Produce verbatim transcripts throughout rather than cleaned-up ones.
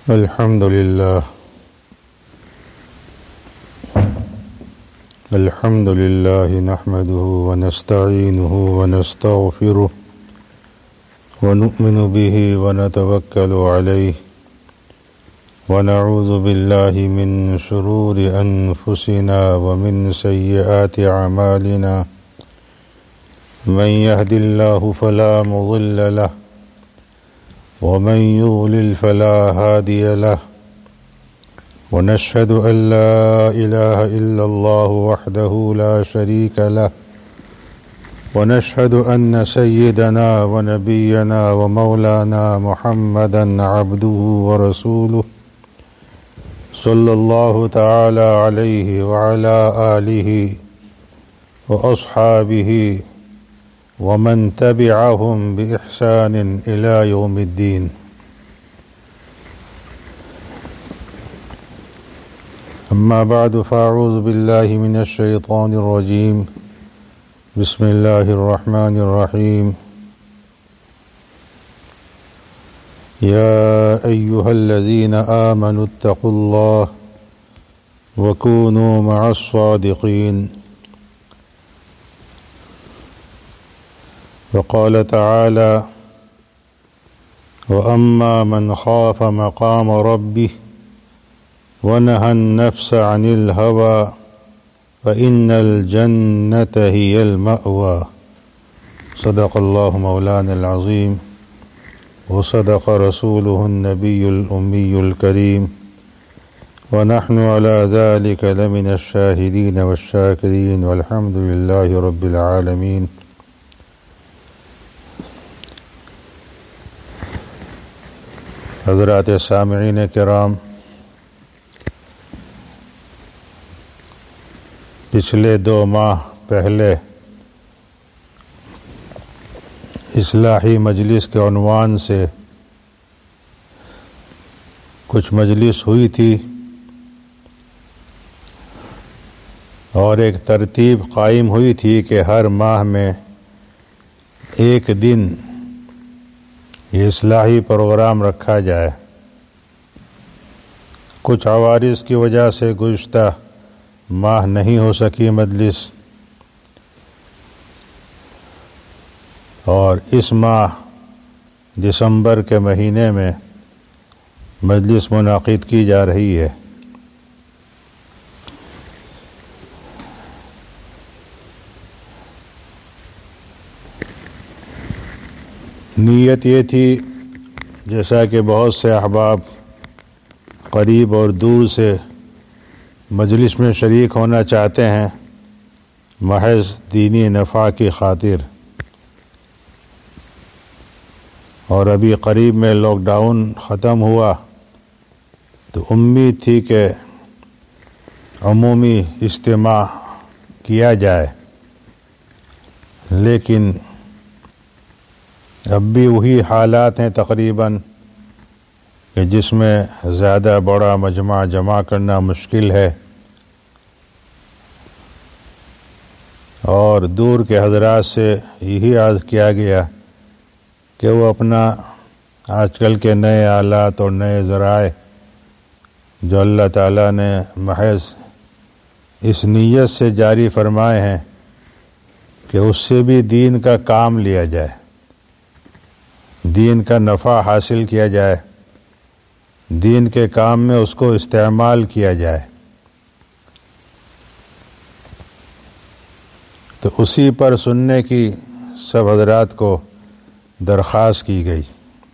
الحمد لله الحمد لله نحمده ونستعينه ونستغفره ونؤمن به ونتوكل عليه ونعوذ بالله من شرور أنفسنا ومن سيئات أعمالنا من يهد الله فلا مضل له ومن يضلل فلا هادي له ونشهد أن لا إله إلا الله وحده لا شريك له ونشهد أن سيدنا ونبينا ومولانا محمدا عبده ورسوله صلى الله تعالى عليه وعلى آله وأصحابه ومن تبعهم بإحسان إلى يوم الدين. أما بعد فأعوذ بالله من الشيطان الرجيم. بسم الله الرحمن الرحيم. يا أيها الذين آمنوا اتقوا الله وكونوا مع الصادقين. وقال تعالى: وأما من خاف مقام ربه ونهى النفس عن الهوى فإن الجنة هي المأوى. صدق الله مولانا العظيم وصدق رسوله النبي الأمي الكريم ونحن على ذلك لمن الشاهدين والشاكرين والحمد لله رب العالمين. حضرات سامعین کرام، پچھلے دو ماہ پہلے اصلاحی مجلس کے عنوان سے کچھ مجلس ہوئی تھی اور ایک ترتیب قائم ہوئی تھی کہ ہر ماہ میں ایک دن یہ اصلاحی پروگرام رکھا جائے. کچھ عوارض کی وجہ سے گزشتہ ماہ نہیں ہو سکی مجلس، اور اس ماہ دسمبر کے مہینے میں مجلس منعقد کی جا رہی ہے. نیت یہ تھی، جیسا کہ بہت سے احباب قریب اور دور سے مجلس میں شریک ہونا چاہتے ہیں محض دینی نفع کی خاطر، اور ابھی قریب میں لاک ڈاؤن ختم ہوا تو امید تھی کہ عمومی اجتماع کیا جائے، لیکن اب بھی وہی حالات ہیں تقریباً کہ جس میں زیادہ بڑا مجمع جمع کرنا مشکل ہے، اور دور کے حضرات سے یہی عرض کیا گیا کہ وہ اپنا آج کل کے نئے آلات اور نئے ذرائع جو اللہ تعالیٰ نے محض اس نیت سے جاری فرمائے ہیں کہ اس سے بھی دین کا کام لیا جائے، دین کا نفع حاصل کیا جائے، دین کے کام میں اس کو استعمال کیا جائے. تو اسی پر سننے کی سب حضرات کو درخواست کی گئی.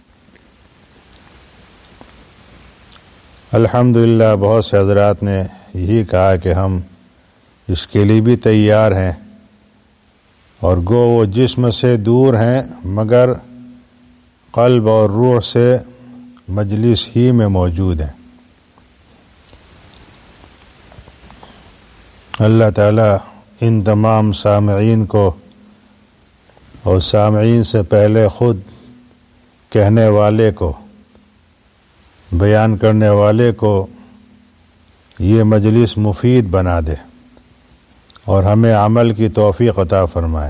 الحمدللہ بہت سے حضرات نے یہی کہا کہ ہم اس کے لیے بھی تیار ہیں، اور گو وہ جسم سے دور ہیں مگر قلب اور روح سے مجلس ہی میں موجود ہیں. اللہ تعالیٰ ان تمام سامعین کو اور سامعین سے پہلے خود کہنے والے کو، بیان کرنے والے کو یہ مجلس مفید بنا دے اور ہمیں عمل کی توفیق عطا فرمائے.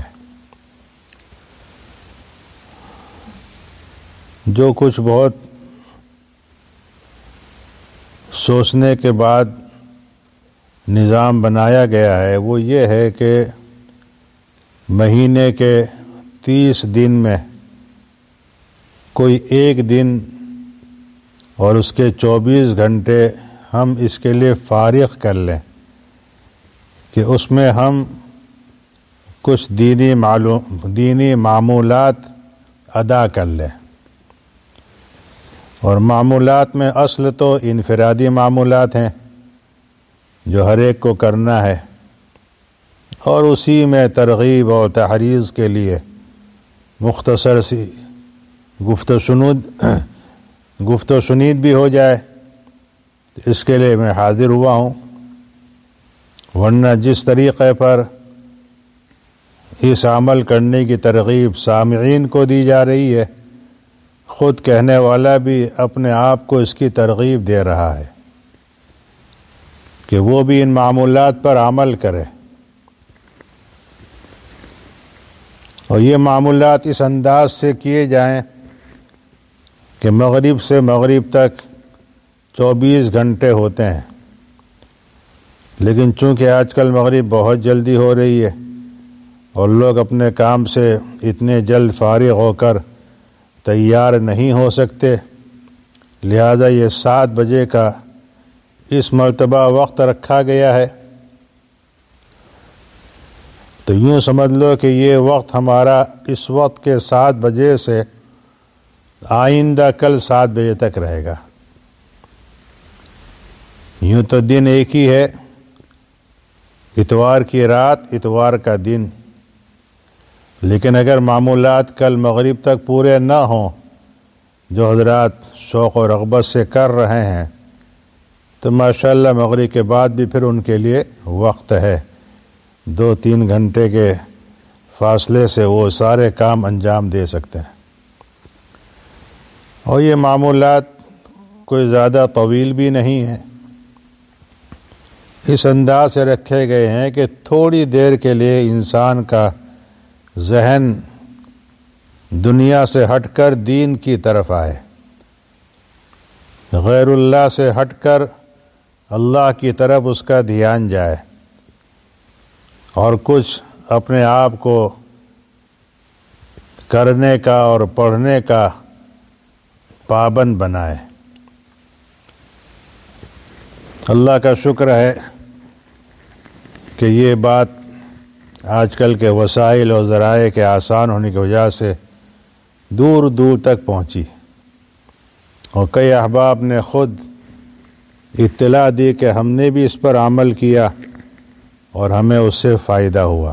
جو کچھ بہت سوچنے کے بعد نظام بنایا گیا ہے وہ یہ ہے کہ مہینے کے تیس دن میں کوئی ایک دن اور اس کے چوبیس گھنٹے ہم اس کے لیے فارغ کر لیں کہ اس میں ہم کچھ دینی معلوم دینی معمولات ادا کر لیں. اور معمولات میں اصل تو انفرادی معمولات ہیں جو ہر ایک کو کرنا ہے، اور اسی میں ترغیب اور تحریض کے لیے مختصر سی گفت و شنود گفت و شنید بھی ہو جائے، اس کے لیے میں حاضر ہوا ہوں. ورنہ جس طریقے پر اس عمل کرنے کی ترغیب سامعین کو دی جا رہی ہے، خود کہنے والا بھی اپنے آپ کو اس کی ترغیب دے رہا ہے کہ وہ بھی ان معمولات پر عمل کرے. اور یہ معمولات اس انداز سے کیے جائیں کہ مغرب سے مغرب تک چوبیس گھنٹے ہوتے ہیں، لیکن چونکہ آج کل مغرب بہت جلدی ہو رہی ہے اور لوگ اپنے کام سے اتنے جلد فارغ ہو کر تیار نہیں ہو سکتے، لہذا یہ سات بجے کا اس مرتبہ وقت رکھا گیا ہے. تو یوں سمجھ لو کہ یہ وقت ہمارا اس وقت کے سات بجے سے آئندہ کل سات بجے تک رہے گا. یوں تو دن ایک ہی ہے، اتوار کی رات اتوار کا دن، لیکن اگر معمولات کل مغرب تک پورے نہ ہوں جو حضرات شوق و رغبت سے کر رہے ہیں، تو ماشاءاللہ مغرب کے بعد بھی پھر ان کے لیے وقت ہے. دو تین گھنٹے کے فاصلے سے وہ سارے کام انجام دے سکتے ہیں. اور یہ معمولات کوئی زیادہ طویل بھی نہیں ہیں، اس انداز سے رکھے گئے ہیں کہ تھوڑی دیر کے لیے انسان کا ذہن دنیا سے ہٹ کر دین کی طرف آئے، غیر اللہ سے ہٹ کر اللہ کی طرف اس کا دھیان جائے، اور کچھ اپنے آپ کو کرنے کا اور پڑھنے کا پابند بنائے. اللہ کا شکر ہے کہ یہ بات آج کل کے وسائل اور ذرائع کے آسان ہونے کی وجہ سے دور دور تک پہنچی، اور کئی احباب نے خود اطلاع دی کہ ہم نے بھی اس پر عمل کیا اور ہمیں اس سے فائدہ ہوا.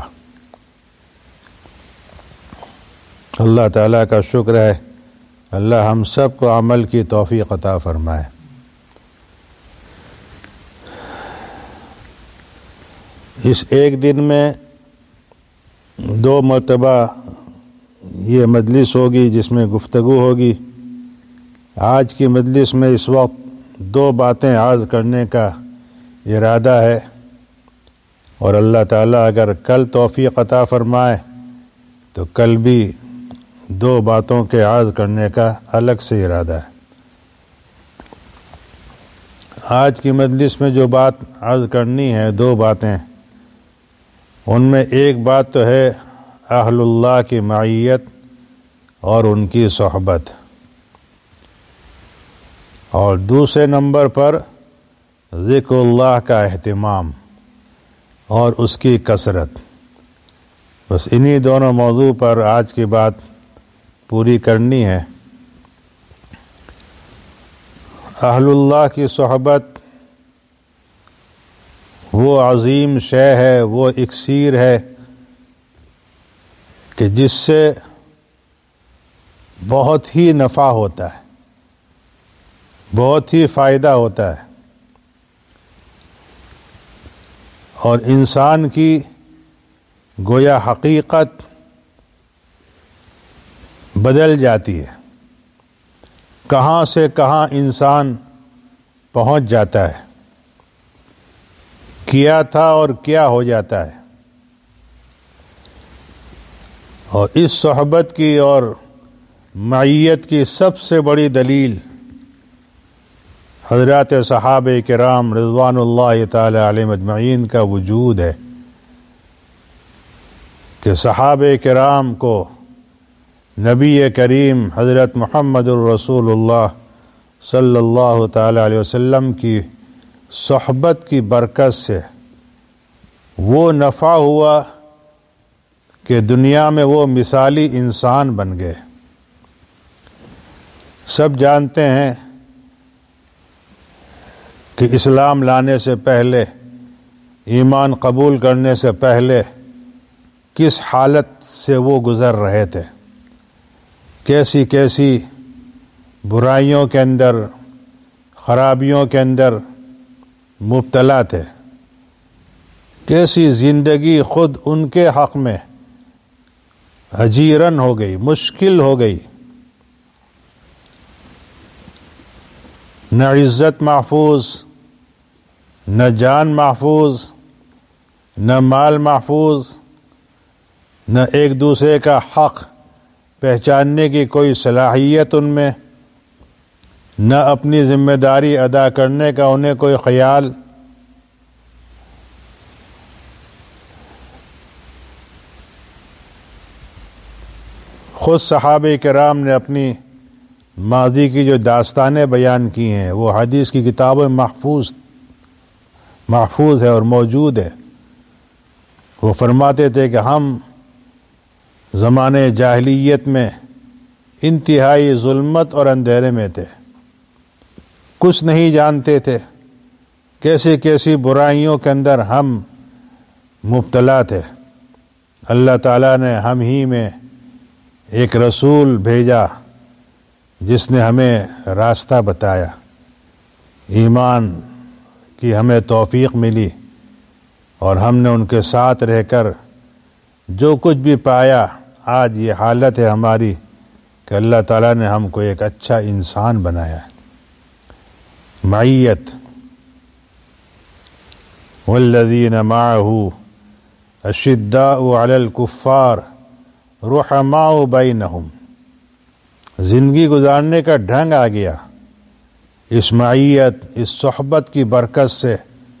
اللہ تعالیٰ کا شکر ہے، اللہ ہم سب کو عمل کی توفیق عطا فرمائے. اس ایک دن میں دو مرتبہ یہ مجلس ہوگی جس میں گفتگو ہوگی. آج کی مجلس میں اس وقت دو باتیں عرض کرنے کا ارادہ ہے، اور اللہ تعالیٰ اگر کل توفیق عطا فرمائے تو کل بھی دو باتوں کے عرض کرنے کا الگ سے ارادہ ہے. آج کی مجلس میں جو بات عرض کرنی ہے، دو باتیں، ان میں ایک بات تو ہے اہل اللہ کی معیت اور ان کی صحبت، اور دوسرے نمبر پر ذکر اللہ کا اہتمام اور اس کی کثرت. بس انہی دونوں موضوع پر آج کی بات پوری کرنی ہے. اہل اللہ کی صحبت وہ عظیم شے ہے، وہ اکسیر ہے کہ جس سے بہت ہی نفع ہوتا ہے، بہت ہی فائدہ ہوتا ہے، اور انسان کی گویا حقیقت بدل جاتی ہے. کہاں سے کہاں انسان پہنچ جاتا ہے، کیا تھا اور کیا ہو جاتا ہے. اور اس صحبت کی اور معیت کی سب سے بڑی دلیل حضرات صحابہ کرام رضوان اللہ تعالی علیہم اجمعین کا وجود ہے کہ صحابہ کرام کو نبی کریم حضرت محمد الرسول اللہ صلی اللہ تعالی علیہ وسلم کی صحبت کی برکت سے وہ نفع ہوا کہ دنیا میں وہ مثالی انسان بن گئے۔ سب جانتے ہیں کہ اسلام لانے سے پہلے، ایمان قبول کرنے سے پہلے کس حالت سے وہ گزر رہے تھے، کیسی کیسی برائیوں کے اندر، خرابیوں کے اندر مبتلا تھے، کیسی زندگی خود ان کے حق میں حجیرن ہو گئی، مشکل ہو گئی، نہ عزت محفوظ، نہ جان محفوظ، نہ مال محفوظ، نہ ایک دوسرے کا حق پہچاننے کی کوئی صلاحیت ان میں، نہ اپنی ذمہ داری ادا کرنے کا انہیں کوئی خیال۔ خود صحابہ کرام نے اپنی ماضی کی جو داستانیں بیان کی ہیں وہ حدیث کی کتابیں محفوظ محفوظ ہے اور موجود ہے۔ وہ فرماتے تھے کہ ہم زمانے جاہلیت میں انتہائی ظلمت اور اندھیرے میں تھے، کچھ نہیں جانتے تھے، کیسی کیسی برائیوں کے اندر ہم مبتلا تھے۔ اللہ تعالیٰ نے ہم ہی میں ایک رسول بھیجا جس نے ہمیں راستہ بتایا، ایمان کی ہمیں توفیق ملی، اور ہم نے ان کے ساتھ رہ کر جو کچھ بھی پایا، آج یہ حالت ہے ہماری کہ اللہ تعالیٰ نے ہم کو ایک اچھا انسان بنایا ہے۔ معیت، والذین معه اشداء علی الکفار رحماء بینہم، زندگی گزارنے کا ڈھنگ آ گیا اس معیت، اس صحبت کی برکت سے۔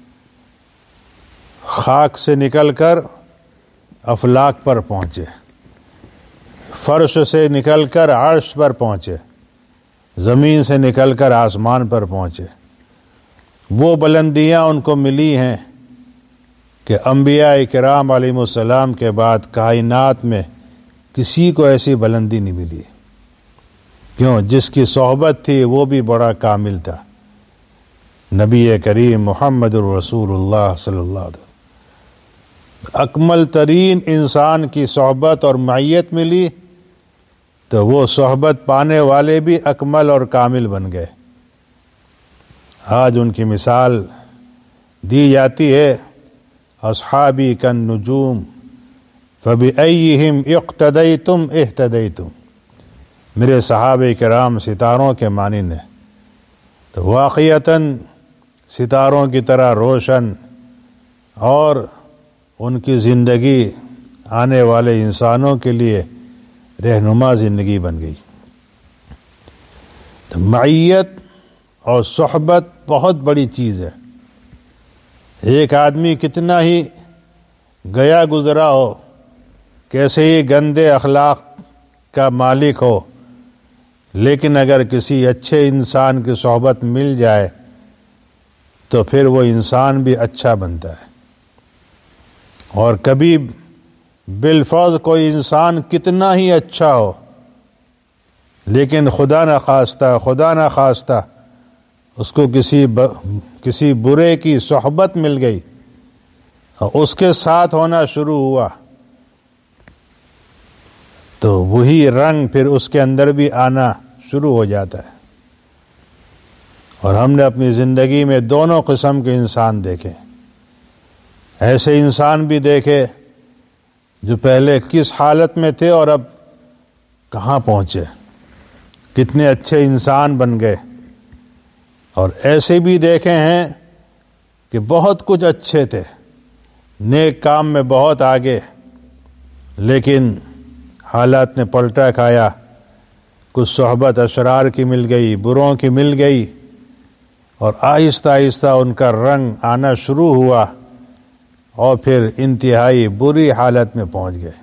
خاک سے نکل کر افلاک پر پہنچے، فرش سے نکل کر عرش پر پہنچے، زمین سے نکل کر آسمان پر پہنچے۔ وہ بلندیاں ان کو ملی ہیں کہ انبیاء کرام علیہ السلام کے بعد کائنات میں کسی کو ایسی بلندی نہیں ملی۔ کیوں؟ جس کی صحبت تھی وہ بھی بڑا کامل تھا، نبی کریم محمد الرسول اللہ صلی اللہ علیہ وسلم۔ اکمل ترین انسان کی صحبت اور معیت ملی تو وہ صحبت پانے والے بھی اکمل اور کامل بن گئے۔ آج ان کی مثال دی جاتی ہے، اصحابی کالنجوم فبأیہم اقتدیتم اہتدیتم، میرے صحابہ کرام ستاروں کے مانند ہیں، تو واقعتاً ستاروں کی طرح روشن اور ان کی زندگی آنے والے انسانوں کے لیے رہنما زندگی بن گئی۔ تو معیت اور صحبت بہت بڑی چیز ہے۔ ایک آدمی کتنا ہی گیا گزرا ہو، کیسے ہی گندے اخلاق کا مالک ہو، لیکن اگر کسی اچھے انسان کی صحبت مل جائے تو پھر وہ انسان بھی اچھا بنتا ہے۔ اور کبھی بالفرض کوئی انسان کتنا ہی اچھا ہو، لیکن خدا نہ خواستہ خدا نہ خواستہ اس کو کسی ب... کسی برے کی صحبت مل گئی اور اس کے ساتھ ہونا شروع ہوا، تو وہی رنگ پھر اس کے اندر بھی آنا شروع ہو جاتا ہے۔ اور ہم نے اپنی زندگی میں دونوں قسم کے انسان دیکھے، ایسے انسان بھی دیکھے جو پہلے کس حالت میں تھے اور اب کہاں پہنچے، کتنے اچھے انسان بن گئے، اور ایسے بھی دیکھے ہیں کہ بہت کچھ اچھے تھے، نیک کام میں بہت آگے، لیکن حالات نے پلٹا کھایا، کچھ صحبت اشرار کی مل گئی، بروں کی مل گئی، اور آہستہ آہستہ ان کا رنگ آنا شروع ہوا اور پھر انتہائی بری حالت میں پہنچ گئے۔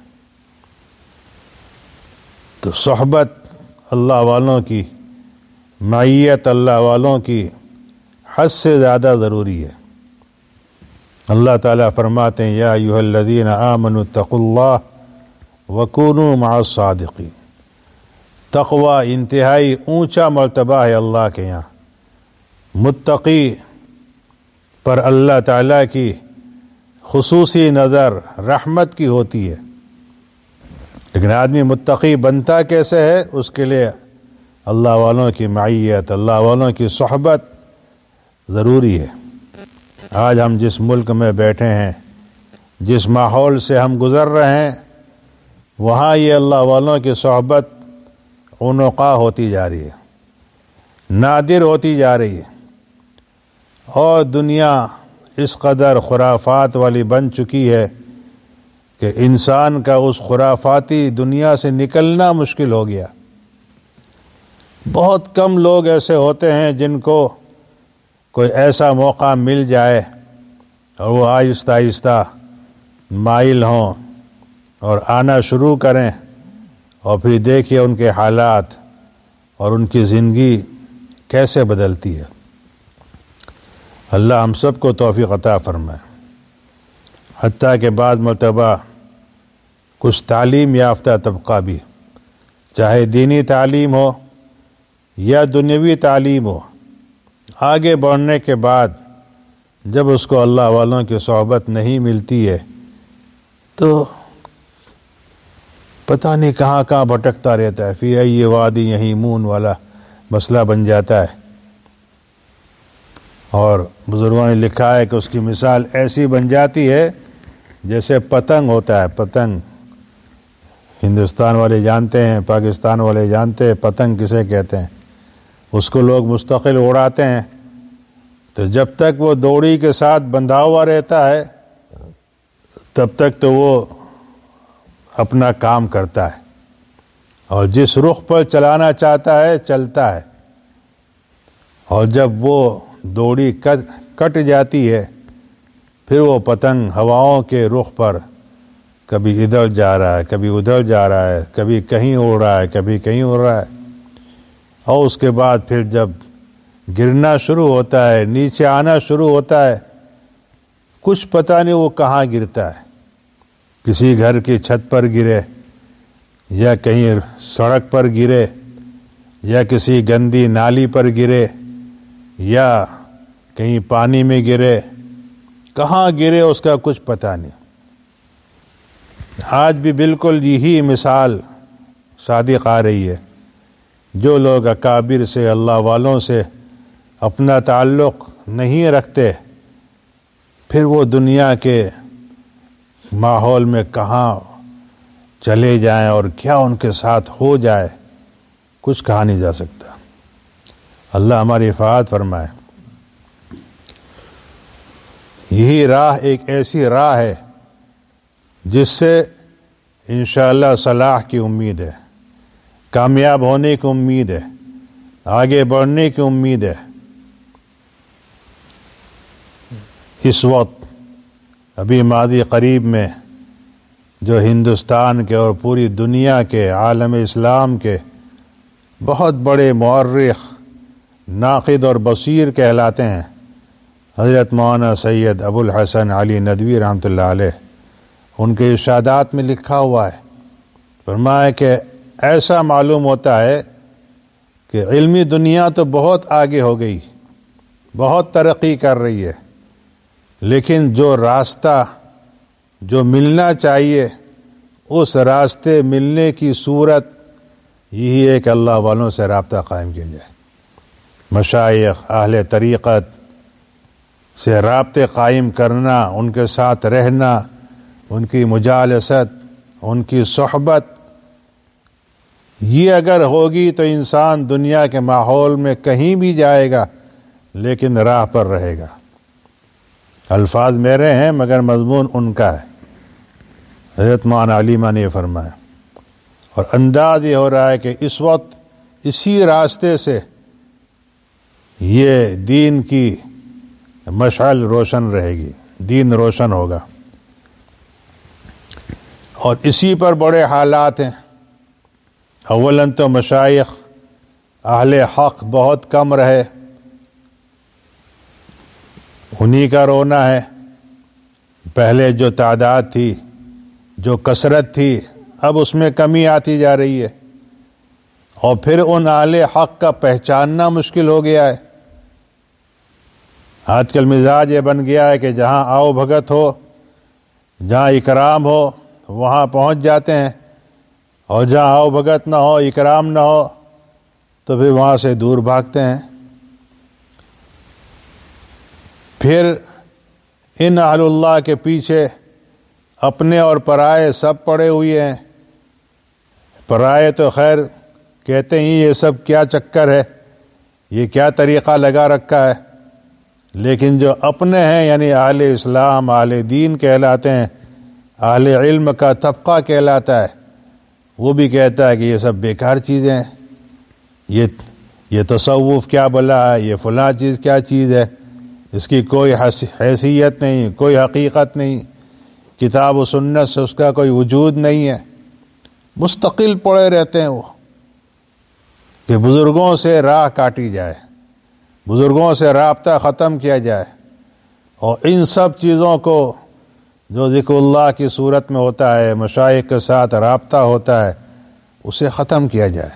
تو صحبت اللہ والوں کی، معیت اللہ والوں کی حد سے زیادہ ضروری ہے۔ اللہ تعالیٰ فرماتے ہیں یا ایھا الذین آمنوا اتقوا اللہ وکونوا مع الصادقین۔ تقوی انتہائی اونچا مرتبہ ہے اللہ کے یہاں۔ متقی پر اللہ تعالیٰ کی خصوصی نظر رحمت کی ہوتی ہے، لیکن آدمی متقی بنتا کیسے ہے؟ اس کے لیے اللہ والوں کی معیت، اللہ والوں کی صحبت ضروری ہے۔ آج ہم جس ملک میں بیٹھے ہیں، جس ماحول سے ہم گزر رہے ہیں، وہاں یہ اللہ والوں کی صحبت عنقا ہوتی جا رہی ہے، نادر ہوتی جا رہی ہے، اور دنیا اس قدر خرافات والی بن چکی ہے کہ انسان کا اس خرافاتی دنیا سے نکلنا مشکل ہو گیا۔ بہت کم لوگ ایسے ہوتے ہیں جن کو کوئی ایسا موقع مل جائے اور وہ آہستہ آہستہ مائل ہوں اور آنا شروع کریں، اور پھر دیکھیے ان کے حالات اور ان کی زندگی کیسے بدلتی ہے۔ اللہ ہم سب کو توفیق عطا فرمائے۔ حتیٰ کہ بعض مرتبہ کچھ تعلیم یافتہ طبقہ بھی، چاہے دینی تعلیم ہو یا دنیوی تعلیم ہو، آگے بڑھنے کے بعد جب اس کو اللہ والوں کی صحبت نہیں ملتی ہے تو پتہ نہیں کہاں کہاں بھٹکتا رہتا ہے، فی ای وادی یہیمون والا مسئلہ بن جاتا ہے۔ اور بزرگوں نے لکھا ہے کہ اس کی مثال ایسی بن جاتی ہے جیسے پتنگ ہوتا ہے۔ پتنگ ہندوستان والے جانتے ہیں، پاکستان والے جانتے ہیں پتنگ کسے کہتے ہیں۔ اس کو لوگ مستقل اڑاتے ہیں، تو جب تک وہ دوڑی کے ساتھ بندھا ہوا رہتا ہے تب تک تو وہ اپنا کام کرتا ہے، اور جس رخ پر چلانا چاہتا ہے چلتا ہے، اور جب وہ دوڑی کٹ کٹ جاتی ہے پھر وہ پتنگ ہواؤں کے رخ پر کبھی ادھر جا رہا ہے، کبھی ادھر جا رہا ہے، کبھی کہیں اڑ رہا ہے، کبھی کہیں اڑ رہا ہے، اور اس کے بعد پھر جب گرنا شروع ہوتا ہے، نیچے آنا شروع ہوتا ہے، کچھ پتہ نہیں وہ کہاں گرتا ہے۔ کسی گھر کی چھت پر گرے، یا کہیں سڑک پر گرے، یا کسی گندی نالی پر گرے، یا کہیں پانی میں گرے، کہاں گرے اس کا کچھ پتہ نہیں۔ آج بھی بالکل یہی مثال صادق آ رہی ہے۔ جو لوگ اکابر سے، اللہ والوں سے اپنا تعلق نہیں رکھتے، پھر وہ دنیا کے ماحول میں کہاں چلے جائیں اور کیا ان کے ساتھ ہو جائے کچھ کہا نہیں جا سکتا۔ اللہ ہماری حفاظت فرمائے۔ یہی راہ ایک ایسی راہ ہے جس سے انشاءاللہ صلاح کی امید ہے، کامیاب ہونے کی امید ہے، آگے بڑھنے کی امید ہے۔ اس وقت ابھی ماضی قریب میں جو ہندوستان کے اور پوری دنیا کے، عالم اسلام کے بہت بڑے مورخ، ناقد اور بصیر کہلاتے ہیں، حضرت مولانا سید ابو الحسن علی ندوی رحمۃ اللہ علیہ، ان کے ارشادات میں لکھا ہوا ہے، فرمایا کہ ایسا معلوم ہوتا ہے کہ علمی دنیا تو بہت آگے ہو گئی، بہت ترقی کر رہی ہے، لیکن جو راستہ جو ملنا چاہیے اس راستے ملنے کی صورت یہی ہے کہ اللہ والوں سے رابطہ قائم کیا جائے، مشائخ، اہل طریقت سے رابطے قائم کرنا، ان کے ساتھ رہنا، ان کی مجالست، ان کی صحبت، یہ اگر ہوگی تو انسان دنیا کے ماحول میں کہیں بھی جائے گا لیکن راہ پر رہے گا۔ الفاظ میرے ہیں مگر مضمون ان کا ہے، حضرت مولانا علیمہ نے یہ فرمایا، اور انداز یہ ہو رہا ہے کہ اس وقت اسی راستے سے یہ دین کی مشعل روشن رہے گی، دین روشن ہوگا۔ اور اسی پر بڑے حالات ہیں۔ اولاً تو مشائخ اہل حق بہت کم رہے، انہی کا رونا ہے۔ پہلے جو تعداد تھی، جو کثرت تھی، اب اس میں کمی آتی جا رہی ہے، اور پھر ان اہل حق کا پہچاننا مشکل ہو گیا ہے۔ آج کل مزاج یہ بن گیا ہے کہ جہاں آؤ بھگت ہو، جہاں اکرام ہو، وہاں پہنچ جاتے ہیں، اور جہاں آؤ بھگت نہ ہو، اکرام نہ ہو، تو پھر وہاں سے دور بھاگتے ہیں۔ پھر ان اہل اللہ کے پیچھے اپنے اور پرائے سب پڑے ہوئے ہیں۔ پرائے تو خیر کہتے ہی یہ سب کیا چکر ہے، یہ کیا طریقہ لگا رکھا ہے، لیکن جو اپنے ہیں یعنی اہل اسلام، اہل دین کہلاتے ہیں، اہل علم کا طبقہ کہلاتا ہے، وہ بھی کہتا ہے کہ یہ سب بیکار چیزیں ہیں، یہ یہ تصوف کیا بلا ہے، یہ فلاں چیز کیا چیز ہے، اس کی کوئی حیثیت نہیں، کوئی حقیقت نہیں، کتاب و سنت سے اس کا کوئی وجود نہیں ہے۔ مستقل پڑے رہتے ہیں وہ کہ بزرگوں سے راہ کاٹی جائے، بزرگوں سے رابطہ ختم کیا جائے، اور ان سب چیزوں کو جو ذکر اللہ کی صورت میں ہوتا ہے، مشائخ کے ساتھ رابطہ ہوتا ہے، اسے ختم کیا جائے۔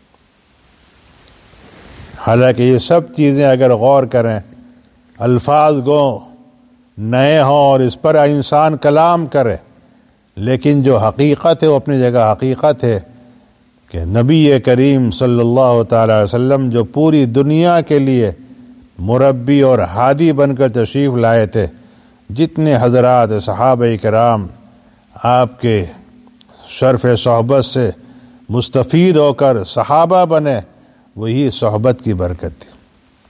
حالانکہ یہ سب چیزیں اگر غور کریں، الفاظ گو نئے ہوں اور اس پر انسان کلام کرے، لیکن جو حقیقت ہے وہ اپنی جگہ حقیقت ہے کہ نبی کریم صلی اللہ تعالی علیہ وسلم جو پوری دنیا کے لیے مربی اور ہادی بن کر تشریف لائے تھے، جتنے حضرات صحابہ کرام آپ کے شرف صحبت سے مستفید ہو کر صحابہ بنے، وہی صحبت کی برکت تھی۔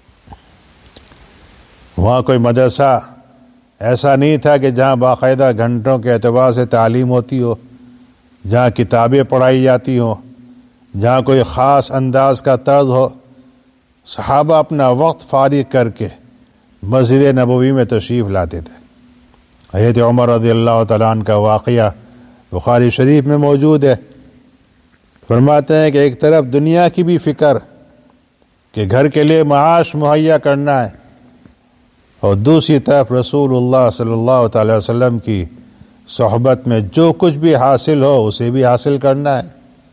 وہاں کوئی مدرسہ ایسا نہیں تھا کہ جہاں باقاعدہ گھنٹوں کے اعتبار سے تعلیم ہوتی ہو، جہاں کتابیں پڑھائی جاتی ہوں، جہاں کوئی خاص انداز کا طرز ہو۔ صحابہ اپنا وقت فارغ کر کے مسجد نبوی میں تشریف لاتے تھے۔ حضرت عمر رضی اللہ تعالیٰ عنہ کا واقعہ بخاری شریف میں موجود ہے۔ فرماتے ہیں کہ ایک طرف دنیا کی بھی فکر کہ گھر کے لیے معاش مہیا کرنا ہے، اور دوسری طرف رسول اللہ صلی اللہ تعالی وسلم کی صحبت میں جو کچھ بھی حاصل ہو اسے بھی حاصل کرنا ہے۔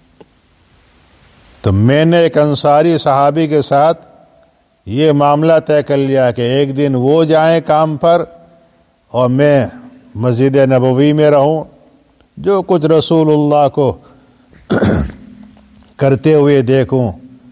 تو میں نے ایک انصاری صحابی کے ساتھ یہ معاملہ طے کر لیا کہ ایک دن وہ جائیں کام پر اور میں مسجد نبوی میں رہوں، جو کچھ رسول اللہ کو کرتے ہوئے دیکھوں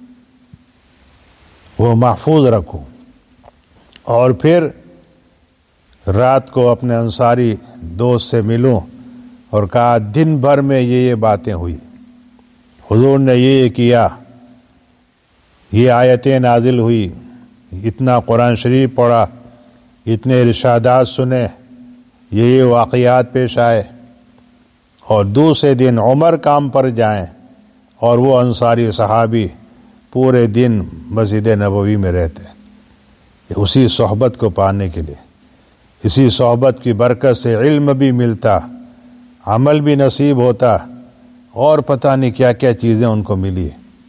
وہ محفوظ رکھوں، اور پھر رات کو اپنے انصاری دوست سے ملوں اور کہا دن بھر میں یہ یہ باتیں ہوئی، حضور نے یہ کیا، یہ آیتیں نازل ہوئی، اتنا قرآن شریف پڑھا، اتنے ارشادات سنے، یہ یہ واقعات پیش آئے۔ اور دوسرے دن عمر کام پر جائیں اور وہ انصاری صحابی پورے دن مسجد نبوی میں رہتے، اسی صحبت کو پانے کے لیے۔ اسی صحبت کی برکت سے علم بھی ملتا، عمل بھی نصیب ہوتا، اور پتہ نہیں کیا کیا چیزیں ان کو ملی۔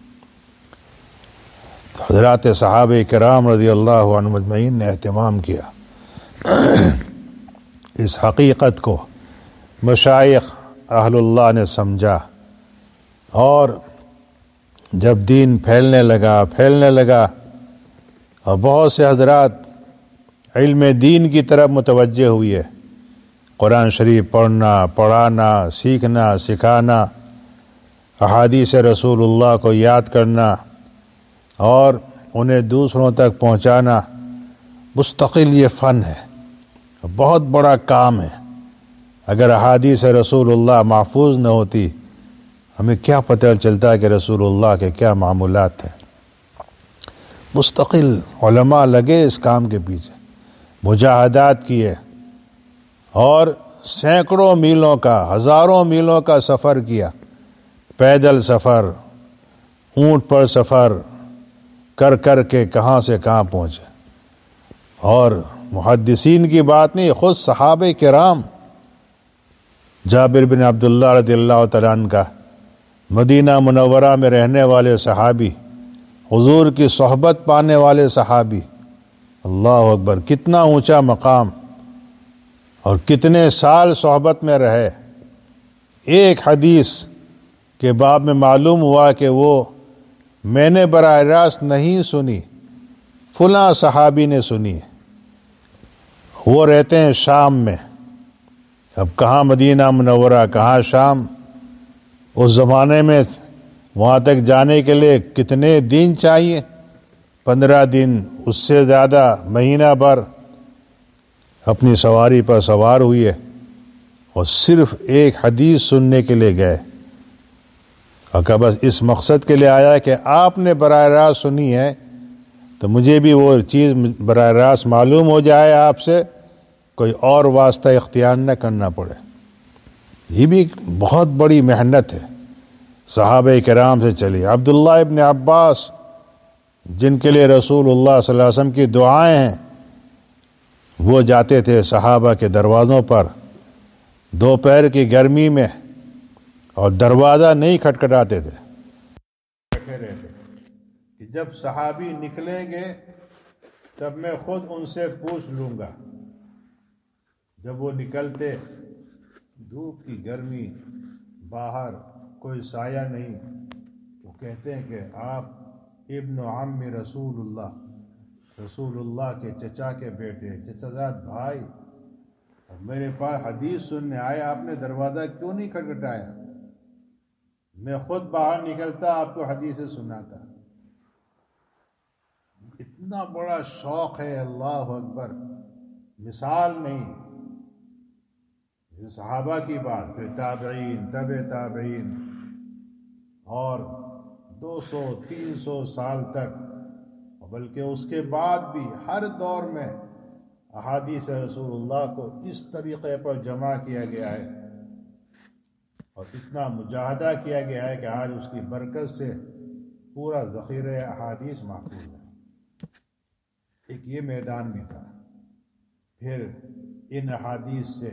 حضرات صحابہ کرام رضی اللہ عنہ مجمعین نے اہتمام کیا اس حقیقت کو، مشائخ اہل اللہ نے سمجھا، اور جب دین پھیلنے لگا پھیلنے لگا اور بہت سے حضرات علم دین کی طرف متوجہ ہوئے، قرآن شریف پڑھنا، پڑھانا، سیکھنا، سکھانا، احادیث رسول اللہ کو یاد کرنا اور انہیں دوسروں تک پہنچانا، مستقل یہ فن ہے، بہت بڑا کام ہے۔ اگر احادیث رسول اللہ محفوظ نہ ہوتی، ہمیں کیا پتہ چلتا کہ رسول اللہ کے کیا معمولات ہیں۔ مستقل علماء لگے اس کام کے پیچھے، مجاہدات کیے، اور سینکڑوں میلوں کا، ہزاروں میلوں کا سفر کیا، پیدل سفر، اونٹ پر سفر، کر کر کے کہاں سے کہاں پہنچے. اور محدثین کی بات نہیں، خود صحابہ کرام، جابر بن عبداللہ رضی اللہ تعالیٰ عنہ کا، مدینہ منورہ میں رہنے والے صحابی، حضور کی صحبت پانے والے صحابی، اللہ اکبر، کتنا اونچا مقام، اور کتنے سال صحبت میں رہے. ایک حدیث کے باب میں معلوم ہوا کہ وہ میں نے براہ راست نہیں سنی، فلاں صحابی نے سنی. وہ رہتے ہیں شام میں. اب کہاں مدینہ منورہ، کہاں شام. اس زمانے میں وہاں تک جانے کے لیے کتنے دن چاہیے؟ پندرہ دن، اس سے زیادہ، مہینہ بھر اپنی سواری پر سوار ہوئے اور صرف ایک حدیث سننے کے لیے گئے. اور کہ بس اس مقصد کے لیے آیا کہ آپ نے براہ راست سنی ہے تو مجھے بھی وہ چیز براہ راست معلوم ہو جائے، آپ سے کوئی اور واسطہ اختیار نہ کرنا پڑے. یہ بھی بہت بڑی محنت ہے، صحابہ کرام سے چلی. عبداللہ ابن عباس، جن کے لیے رسول اللہ صلی اللہ علیہ وسلم کی دعائیں ہیں، وہ جاتے تھے صحابہ کے دروازوں پر دوپہر کی گرمی میں اور دروازہ نہیں کھٹکھٹاتے تھے، بیٹھے رہتے کہ جب صحابی نکلیں گے تب میں خود ان سے پوچھ لوں گا. جب وہ نکلتے، دھوپ کی گرمی، باہر کوئی سایہ نہیں، وہ کہتے ہیں کہ آپ ابن عم رسول اللہ، رسول اللہ کے چچا کے بیٹے، چچا زاد بھائی، میرے پاس حدیث سننے آئے، آپ نے دروازہ کیوں نہیں کھٹکھٹایا؟ میں خود باہر نکلتا، آپ کو حدیث سناتا. اتنا بڑا شوق ہے، اللہ اکبر، مثال نہیں. صحابہ کی بات، پھر تابعین، تبع تابعین، اور دو سو تین سو سال تک، بلکہ اس کے بعد بھی ہر دور میں احادیث رسول اللہ کو اس طریقے پر جمع کیا گیا ہے اور اتنا مجاہدہ کیا گیا ہے کہ آج اس کی برکت سے پورا ذخیرہ احادیث محفوظ ہے. ایک یہ میدان بھی تھا. پھر ان احادیث سے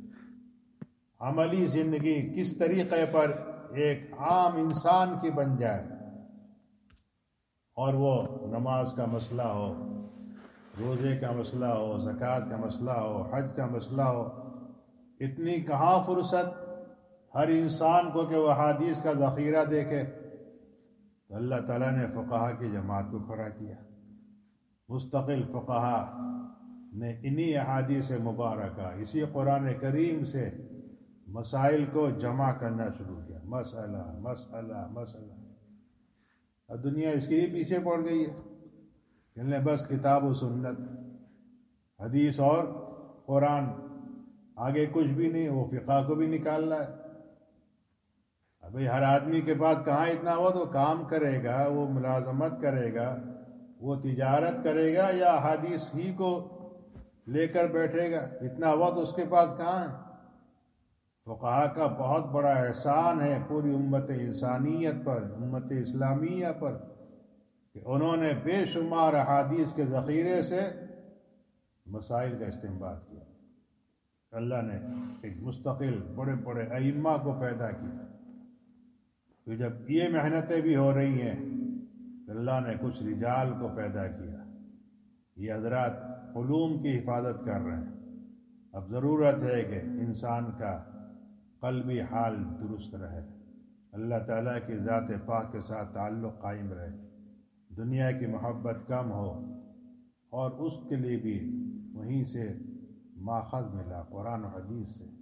عملی زندگی کس طریقے پر ایک عام انسان کی بن جائے، اور وہ نماز کا مسئلہ ہو، روزے کا مسئلہ ہو، زکوٰۃ کا مسئلہ ہو، حج کا مسئلہ ہو. اتنی کہاں فرصت ہر انسان کو کہ وہ احادیث کا ذخیرہ دیکھے. تو اللہ تعالیٰ نے فقہا کی جماعت کو کھڑا کیا. مستقل فقہا نے انہی احادیث مبارکہ، اسی قرآن کریم سے مسائل کو جمع کرنا شروع کیا. مسئلہ مسئلہ مسئلہ. اور دنیا اس کے ہی پیچھے پڑ گئی ہے، کہ بس کتاب و سنت، حدیث اور قرآن، آگے کچھ بھی نہیں. وہ فقہ کو بھی نکالنا ہے. ابھی ہر آدمی کے پاس کہاں اتنا ہوا، تو کام کرے گا، وہ ملازمت کرے گا، وہ تجارت کرے گا، یا حدیث ہی کو لے کر بیٹھے گا. اتنا ہوا تو اس کے پاس کہاں ہے. فقہا کا بہت بڑا احسان ہے پوری امت انسانیت پر، امت اسلامیہ پر، کہ انہوں نے بے شمار احادیث کے ذخیرے سے مسائل کا استنباط کیا. اللہ نے ایک مستقل بڑے بڑے ائمہ کو پیدا کیا. تو جب یہ محنتیں بھی ہو رہی ہیں، اللہ نے کچھ رجال کو پیدا کیا. یہ حضرات علوم کی حفاظت کر رہے ہیں. اب ضرورت ہے کہ انسان کا قلبی حال درست رہے، اللہ تعالیٰ کی ذات پاک کے ساتھ تعلق قائم رہے، دنیا کی محبت کم ہو، اور اس کے لیے بھی وہیں سے ماخذ ملا قرآن و حدیث سے.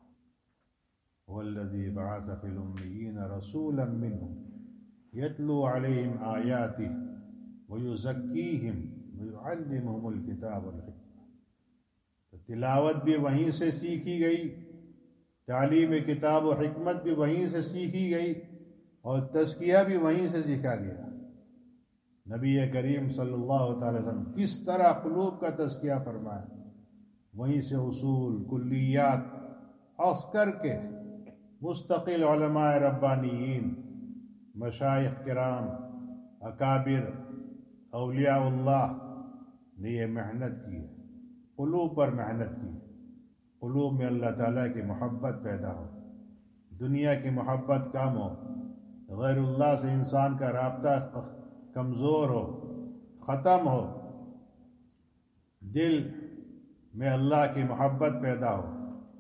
والذی بعث فی الامیین رسولا منہم یتلو علیہم آیاتہ ویزکیہم ویعلمہم الکتاب والحکمہ. تو تلاوت بھی وہیں سے سیکھی گئی، تعلیم کتاب و حکمت بھی وہیں سے سیکھی گئی، اور تزکیہ بھی وہیں سے سیکھا گیا. نبی کریم صلی اللہ تعالی وسلم کس طرح قلوب کا تزکیہ فرمایا، وہیں سے اصول کلیات اخذ کر کے مستقل علماء ربانیین، مشائخ کرام، اکابر، اولیاء اللہ نے یہ محنت کی ہے، قلوب پر محنت کی، قلوب میں اللہ تعالیٰ کی محبت پیدا ہو، دنیا کی محبت کم ہو، غیر اللہ سے انسان کا رابطہ کمزور ہو، ختم ہو، دل میں اللہ کی محبت پیدا ہو،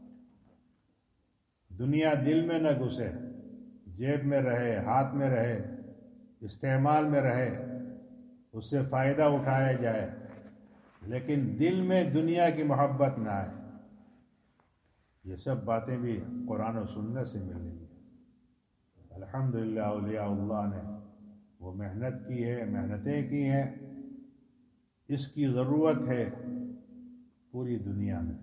دنیا دل میں نہ گھسے، جیب میں رہے، ہاتھ میں رہے، استعمال میں رہے، اس سے فائدہ اٹھایا جائے، لیکن دل میں دنیا کی محبت نہ آئے۔ یہ سب باتیں بھی قرآن و سنت سے مل رہی ہیں۔ الحمدللہ اولیاء اللہ نے وہ محنت کی ہے، محنتیں کی ہیں، اس کی ضرورت ہے پوری دنیا میں۔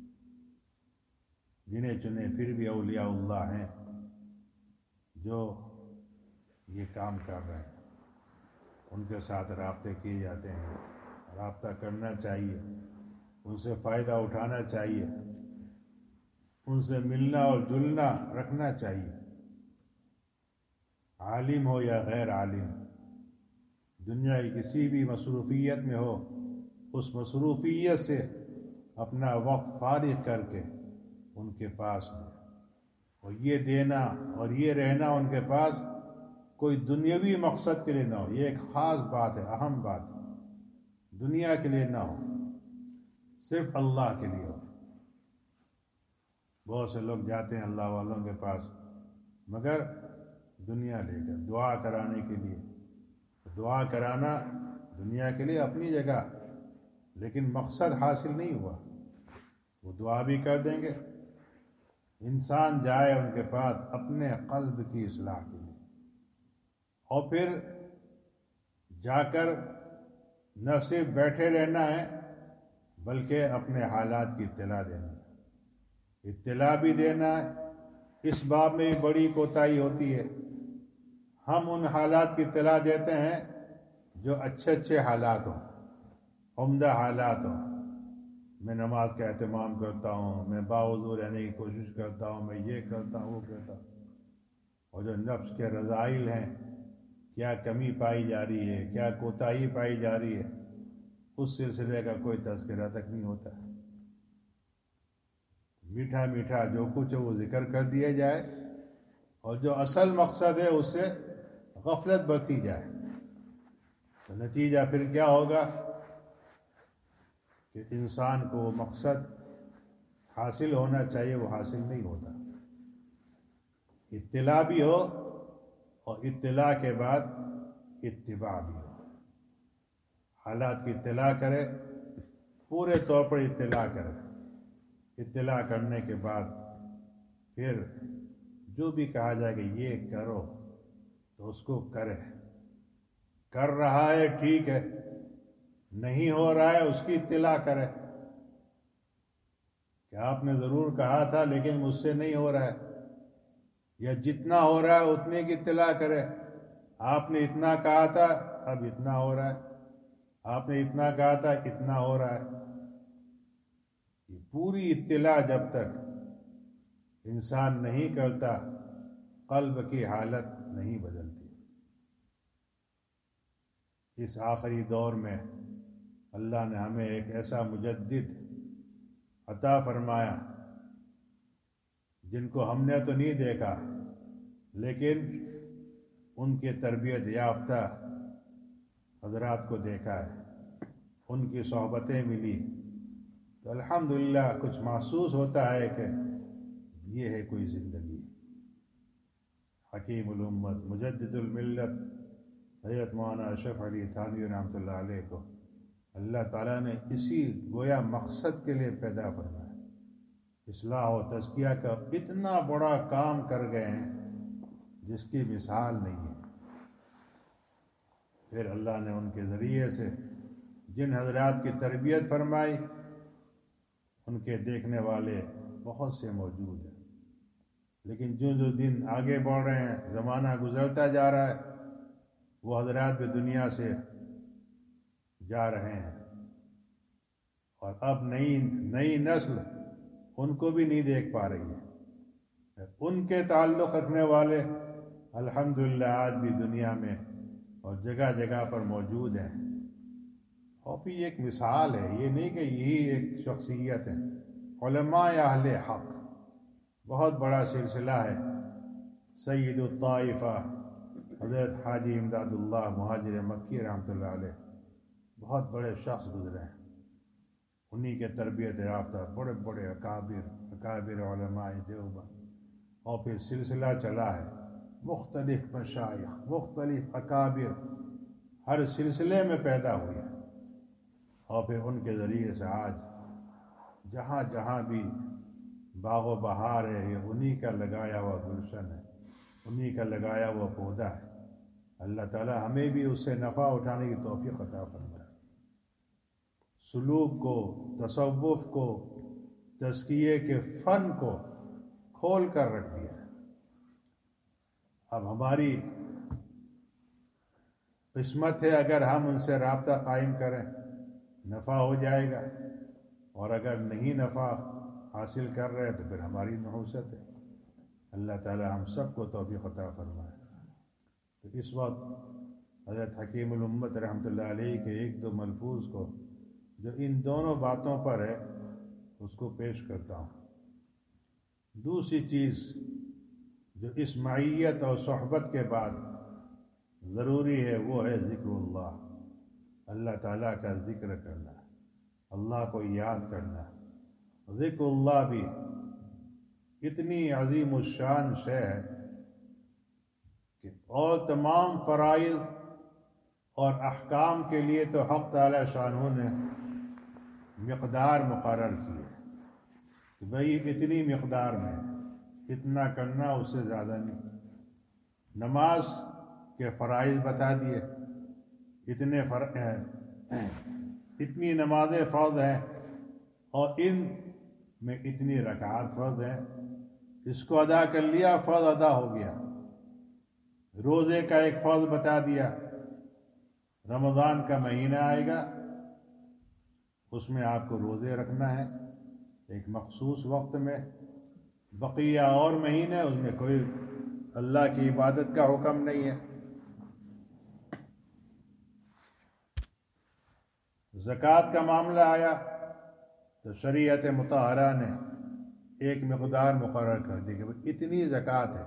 گنے چنے پھر بھی اولیاء اللہ ہیں جو یہ کام کر رہے ہیں، ان کے ساتھ رابطے کیے جاتے ہیں، رابطہ کرنا چاہیے، ان سے فائدہ اٹھانا چاہیے، ان سے ملنا اور جلنا رکھنا چاہیے، عالم ہو یا غیر عالم، دنیا کی کسی بھی مصروفیت میں ہو، اس مصروفیت سے اپنا وقت فارغ کر کے ان کے پاس دے، اور یہ دینا اور یہ رہنا ان کے پاس کوئی دنیاوی مقصد کے لیے نہ ہو، یہ ایک خاص بات ہے، اہم بات ہے، دنیا کے لیے نہ ہو، صرف اللہ کے لیے ہو۔ بہت سے لوگ جاتے ہیں اللہ والوں کے پاس مگر دنیا لے کر، دعا کرانے کے لیے، دعا کرانا دنیا کے لیے اپنی جگہ، لیکن مقصد حاصل نہیں ہوا، وہ دعا بھی کر دیں گے۔ انسان جائے ان کے پاس اپنے قلب کی اصلاح کے لیے، اور پھر جا کر نہ صرف بیٹھے رہنا ہے بلکہ اپنے حالات کی اطلاع دینی ہے، اطلاع بھی دینا ہے۔ اس باب میں بھی بڑی کوتاہی ہوتی ہے، ہم ان حالات کی اطلاع دیتے ہیں جو اچھے اچھے حالات ہوں، عمدہ حالات ہوں، میں نماز کا اہتمام کرتا ہوں، میں باوضو رہنے کی کوشش کرتا ہوں، میں یہ کرتا ہوں وہ کرتا ہوں، اور جو نفس کے رذائل ہیں، کیا کمی پائی جا رہی ہے، کیا کوتاہی پائی جا رہی ہے، اس سلسلے کا کوئی تذکرہ تک نہیں ہوتا۔ میٹھا میٹھا جو کچھ ہے وہ ذکر کر دیا جائے، اور جو اصل مقصد ہے اس سے غفلت برتی جائے، تو نتیجہ پھر کیا ہوگا کہ انسان کو وہ مقصد حاصل ہونا چاہیے وہ حاصل نہیں ہوتا۔ اطلاع بھی ہو اور اطلاع کے بعد اتباع بھی ہو، حالات کی اطلاع کرے، پورے طور پر اطلاع کرے، اطلاع کرنے کے بعد پھر جو بھی کہا جائے کہ یہ کرو تو اس کو کرے، کر رہا ہے ٹھیک ہے، نہیں ہو رہا ہے اس کی اطلاع کرے کہ آپ نے ضرور کہا تھا لیکن مجھ سے نہیں ہو رہا ہے، یا جتنا ہو رہا ہے اتنے کی اطلاع کرے، آپ نے اتنا کہا تھا اب اتنا ہو رہا ہے، آپ نے اتنا کہا تھا اتنا ہو رہا ہے۔ یہ پوری اطلاع جب تک انسان نہیں کرتا قلب کی حالت نہیں بدلتی۔ اس آخری دور میں اللہ نے ہمیں ایک ایسا مجدد عطا فرمایا جن کو ہم نے تو نہیں دیکھا، لیکن ان کے تربیت یافتہ حضرات کو دیکھا ہے، ان کی صحبتیں ملی، تو الحمدللہ کچھ محسوس ہوتا ہے کہ یہ ہے کوئی زندگی۔ حکیم الامت مجدد الملت حضرت مولانا اشرف علی تھانوی رحمۃ اللہ علیہ کو اللہ تعالیٰ نے اسی گویا مقصد کے لیے پیدا فرمایا، اصلاح و تزکیہ کا اتنا بڑا کام کر گئے ہیں جس کی مثال نہیں ہے۔ پھر اللہ نے ان کے ذریعے سے جن حضرات کی تربیت فرمائی ان کے دیکھنے والے بہت سے موجود ہیں، لیکن جو جو دن آگے بڑھ رہے ہیں، زمانہ گزرتا جا رہا ہے، وہ حضرات بھی دنیا سے جا رہے ہیں، اور اب نئی نئی نسل ان کو بھی نہیں دیکھ پا رہی ہے۔ ان کے تعلق رکھنے والے الحمدللہ آج بھی دنیا میں اور جگہ جگہ پر موجود ہیں، اور پھر یہ ایک مثال ہے، یہ نہیں کہ یہی ایک شخصیت ہے۔ علماء اہل حق بہت بڑا سلسلہ ہے۔ سید الطائفہ حضرت حاجی امداد اللہ مہاجر مکی رحمۃ اللہ علیہ بہت بڑے شخص گزرے ہیں، انہی کے تربیت یافتہ بڑے بڑے اکابر اکابر علماء دیوبند، اور پھر سلسلہ چلا ہے مختلف مشائخ مختلف اکابر ہر سلسلے میں پیدا ہوئے، اور پھر ان کے ذریعے سے آج جہاں جہاں بھی باغ و بہار ہے یہ انہی کا لگایا ہوا گلشن ہے، انہی کا لگایا ہوا پودا ہے۔ اللہ تعالی ہمیں بھی اس سے نفع اٹھانے کی توفیق عطا فرمائے۔ سلوک کو، تصوف کو، تزکیے کے فن کو کھول کر رکھ دیا ہے۔ اب ہماری قسمت ہے، اگر ہم ان سے رابطہ قائم کریں نفع ہو جائے گا، اور اگر نہیں نفع حاصل کر رہے تو پھر ہماری نحوست ہے۔ اللہ تعالی ہم سب کو توفیق عطا فرمائے۔ تو اس وقت حضرت حکیم الامت رحمۃ اللہ علیہ کے ایک دو ملفوظ کو جو ان دونوں باتوں پر ہے اس کو پیش کرتا ہوں۔ دوسری چیز جو اس معیت اور صحبت کے بعد ضروری ہے وہ ہے ذکر اللہ، اللہ تعالیٰ کا ذکر کرنا، اللہ کو یاد کرنا۔ ذکر اللہ بھی اتنی عظیم الشان شے ہے کہ اور تمام فرائض اور احکام کے لیے تو حق تعالی شانہ نے مقدار مقرر کی ہے کہ بھئی اتنی مقدار میں اتنا کرنا، اس سے زیادہ نہیں۔ نماز کے فرائض بتا دیے، اتنے فر... اتنی نمازیں فرض ہیں اور ان میں اتنی رکعات فرض ہیں، اس کو ادا کر لیا فرض ادا ہو گیا۔ روزے کا ایک فرض بتا دیا، رمضان کا مہینہ آئے گا اس میں آپ کو روزے رکھنا ہے ایک مخصوص وقت میں، بقیہ اور مہینے اس میں کوئی اللہ کی عبادت کا حکم نہیں ہے۔ زکوٰۃ کا معاملہ آیا تو شریعت مطہرہ نے ایک مقدار مقرر کر دی کہ اتنی زکوٰۃ ہے،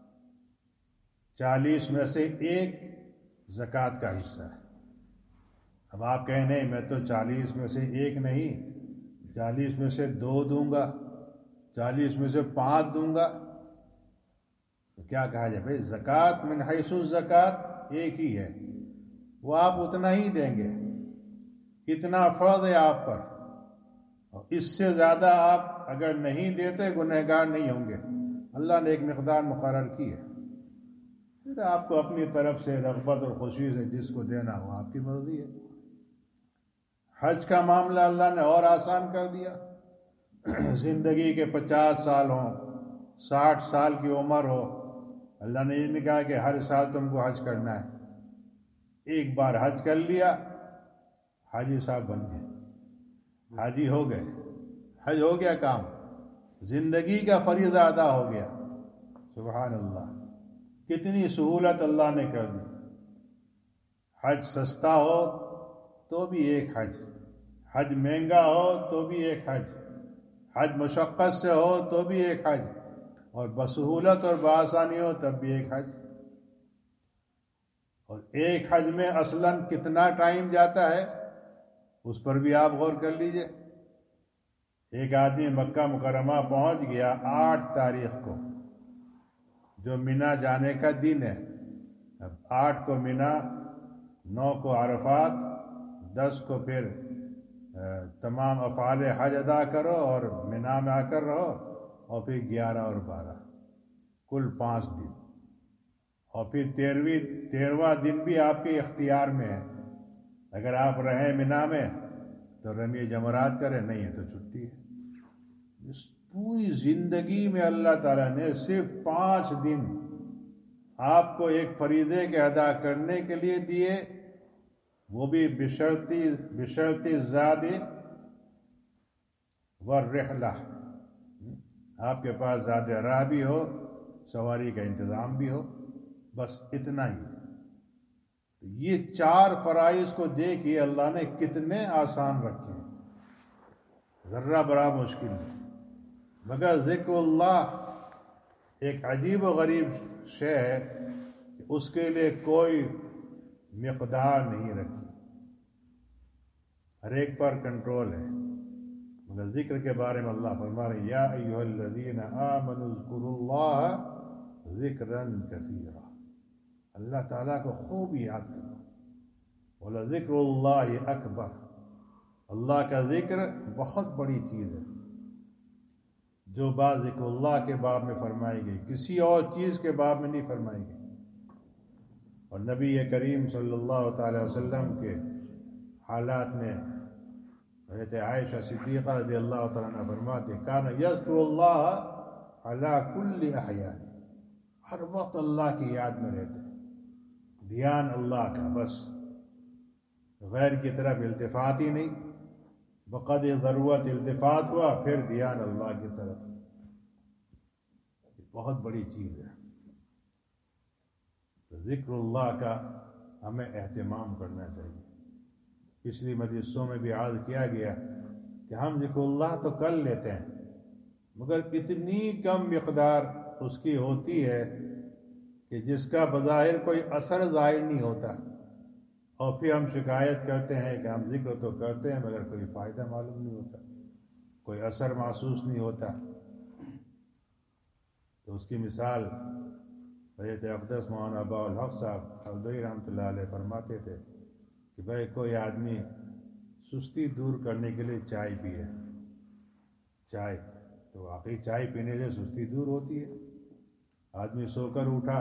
چالیس میں سے ایک زکوٰۃ کا حصہ ہے۔ اب آپ کہیں نہیں میں تو چالیس میں سے ایک نہیں، چالیس میں سے دو دوں گا، چالیس میں سے پانچ دوں گا، تو کیا کہا جائے بھائی زکوٰۃ من حیث الزکوٰۃ ایک ہی ہے، وہ آپ اتنا ہی دیں گے، اتنا فرض ہے آپ پر، اور اس سے زیادہ آپ اگر نہیں دیتے گنہگار نہیں ہوں گے۔ اللہ نے ایک مقدار مقرر کی ہے، پھر آپ کو اپنی طرف سے رغبت اور خوشی سے جس کو دینا ہو آپ کی مرضی ہے۔ حج کا معاملہ اللہ نے اور آسان کر دیا، زندگی کے پچاس سال ہوں، ساٹھ سال کی عمر ہو، اللہ نے یہ نہیں کہا کہ ہر سال تم کو حج کرنا ہے۔ ایک بار حج کر لیا، حاجی صاحب بن گئے، حاجی ہو گئے، حج ہو گیا، کام زندگی کا فریضہ ادا ہو گیا۔ سبحان اللہ، کتنی سہولت اللہ نے کر دی۔ حج سستا ہو تو بھی ایک حج، حج مہنگا ہو تو بھی ایک حج، حج مشقت سے ہو تو بھی ایک حج، اور بسہولت اور بآسانی ہو تب بھی ایک حج۔ اور ایک حج میں اصلاً کتنا ٹائم جاتا ہے اس پر بھی آپ غور کر لیجئے۔ ایک آدمی مکہ مکرمہ پہنچ گیا آٹھ تاریخ کو، جو مینا جانے کا دن ہے۔ اب آٹھ کو مینا، نو کو عرفات، دس کو پھر تمام افعال حج ادا کرو اور مینا میں آ کر رہو، اور پھر گیارہ اور بارہ، کل پانچ دن، اور پھر تیرہویں تیرہواں دن بھی آپ کے اختیار میں ہے۔ اگر آپ رہیں مینا میں تو رمی جمرات کریں، نہیں ہے تو چھٹی ہے۔ اس پوری زندگی میں اللہ تعالیٰ نے صرف پانچ دن آپ کو ایک فریضے کے ادا کرنے کے لیے دیے، وہ بھی بشرطی بشرطی زادی والرحلہ، آپ کے پاس زیادہ راہ بھی ہو، سواری کا انتظام بھی ہو، بس اتنا ہی۔ تو یہ چار فرائض کو دیکھیے اللہ نے کتنے آسان رکھے ہیں، ذرہ برابر مشکل نہیں، مگر ذکر اللہ ایک عجیب و غریب شے ہے کہ اس کے لیے کوئی مقدار نہیں رکھی، ہر ایک پر کنٹرول ہے۔ مگر ذکر کے بارے میں اللہ فرما رہے ہیں یا ایھا الذین آمنوا اذکروا اللہ ذکرا کثیرا، اللہ تعالیٰ کو خوب یاد کرو، وَلَذِكْرُ اللَّهِ اکبر، اللہ کا ذکر بہت بڑی چیز ہے۔ جو بات ذکر اللہ کے باب میں فرمائی گئی کسی اور چیز کے باب میں نہیں فرمائی گئی۔ اور نبی کریم صلی اللہ تعالی وسلم کے حالات میں حضرت عائشہ صدیقہ رضی اللہ تعالیٰ عنہ فرماتے کان یذکر اللہ علی کل احیان، ہر وقت اللہ کی یاد میں رہتے، دھیان اللہ کا، بس غیر کی طرف التفات ہی نہیں، بقدر ضرورت التفات ہوا پھر دھیان اللہ کی طرف۔ یہ بہت بڑی چیز ہے، تو ذکر اللہ کا ہمیں اہتمام کرنا چاہیے۔ پچھلی مجلسوں میں بھی عرض کیا گیا کہ ہم ذکر اللہ تو کر لیتے ہیں مگر اتنی کم مقدار اس کی ہوتی ہے کہ جس کا بظاہر کوئی اثر ظاہر نہیں ہوتا، اور پھر ہم شکایت کرتے ہیں کہ ہم ذکر تو کرتے ہیں مگر کوئی فائدہ معلوم نہیں ہوتا، کوئی اثر محسوس نہیں ہوتا۔ تو اس کی مثال حضرت اقدس مولانا ابا الحق صاحب الدوئی رحمۃ اللہ علیہ فرماتے تھے کہ بھائی کوئی آدمی سستی دور کرنے کے لیے چائے پیے، چائے تو واقعی چائے پینے سے سستی دور ہوتی ہے۔ آدمی سو کر اٹھا،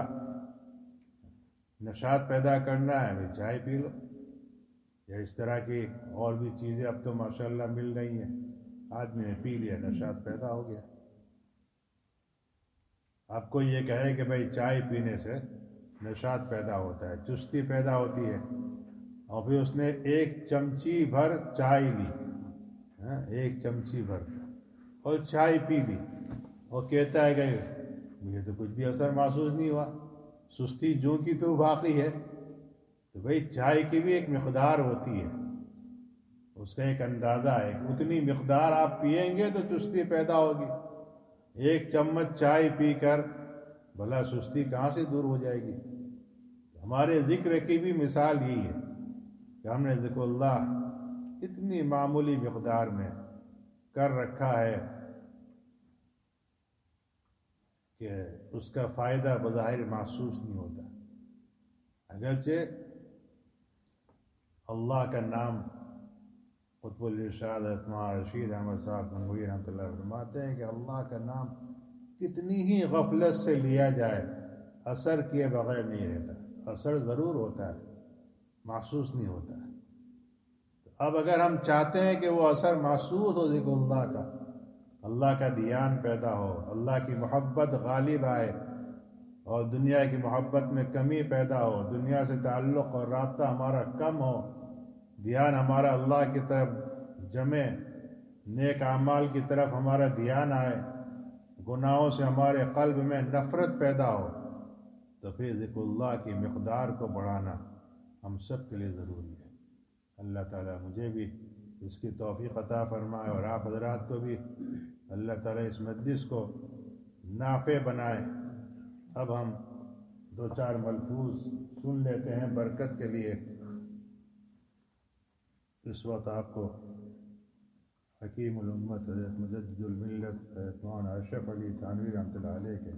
نشاط پیدا کرنا ہے، بھائی چائے پی لو، یا اس طرح کی اور بھی چیزیں اب تو ماشاءاللہ مل رہی ہیں، آدمی نے پی لیا، نشاط پیدا ہو گیا۔ آپ کو یہ کہے کہ بھائی چائے پینے سے نشاط پیدا ہوتا ہے، چستی پیدا ہوتی ہے، اور پھر اس نے ایک چمچی بھر چائے لی، ہاں ایک چمچی بھر اور چائے پی لی، اور کہتا ہے کہ مجھے تو کچھ بھی اثر محسوس نہیں ہوا، سستی جو کی تو باقی ہے۔ تو بھائی چائے کی بھی ایک مقدار ہوتی ہے، اس کا ایک اندازہ ہے، اتنی مقدار آپ پئیں گے تو چستی پیدا ہوگی۔ ایک چمچ چائے پی کر بھلا سستی کہاں سے دور ہو جائے گی؟ ہمارے ذکر کی بھی مثال یہی ہے کہ ہم نے ذکر اللہ اتنی معمولی مقدار میں کر رکھا ہے کہ اس کا فائدہ بظاہر محسوس نہیں ہوتا، اگرچہ اللہ کا نام قطب الارشاد مولانا رشید احمد صاحب گنگوئی رحمۃ اللہ فرماتے ہیں کہ اللہ کا نام کتنی ہی غفلت سے لیا جائے اثر کیے بغیر نہیں رہتا، اثر ضرور ہوتا ہے، محسوس نہیں ہوتا ہے۔ اب اگر ہم چاہتے ہیں کہ وہ اثر محسوس ہو ذکر اللہ کا، اللہ کا دھیان پیدا ہو، اللہ کی محبت غالب آئے، اور دنیا کی محبت میں کمی پیدا ہو، دنیا سے تعلق اور رابطہ ہمارا کم ہو، دھیان ہمارا اللہ کی طرف جمے، نیک اعمال کی طرف ہمارا دھیان آئے، گناہوں سے ہمارے قلب میں نفرت پیدا ہو، تو پھر ذکر اللہ کی مقدار کو بڑھانا ہم سب کے لیے ضروری ہے۔ اللہ تعالیٰ مجھے بھی اس کی توفیق عطا فرمائے، اور آپ حضرات کو بھی اللہ تعالیٰ اس مجلس کو نافع بنائے۔ اب ہم دو چار ملفوظ سن لیتے ہیں برکت کے لیے۔ اس وقت آپ کو حکیم الامت حضرت مجدد الملت حضرت مولانا اشرف علی تھانوی رحمۃ اللہ علیہ کے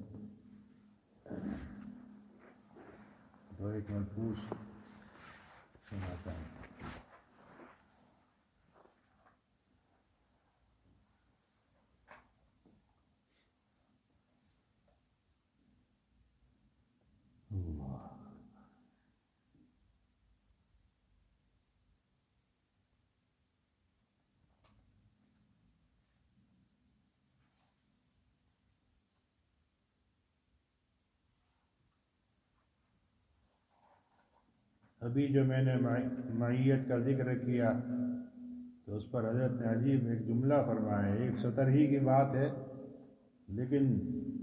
دو ایک ملفوظ سناتا ہوں۔ اللہ ابھی جو میں نے معیت کا ذکر کیا تو اس پر حضرت نے عجیب ایک جملہ فرمایا ہے، ایک سطر ہی کی بات ہے لیکن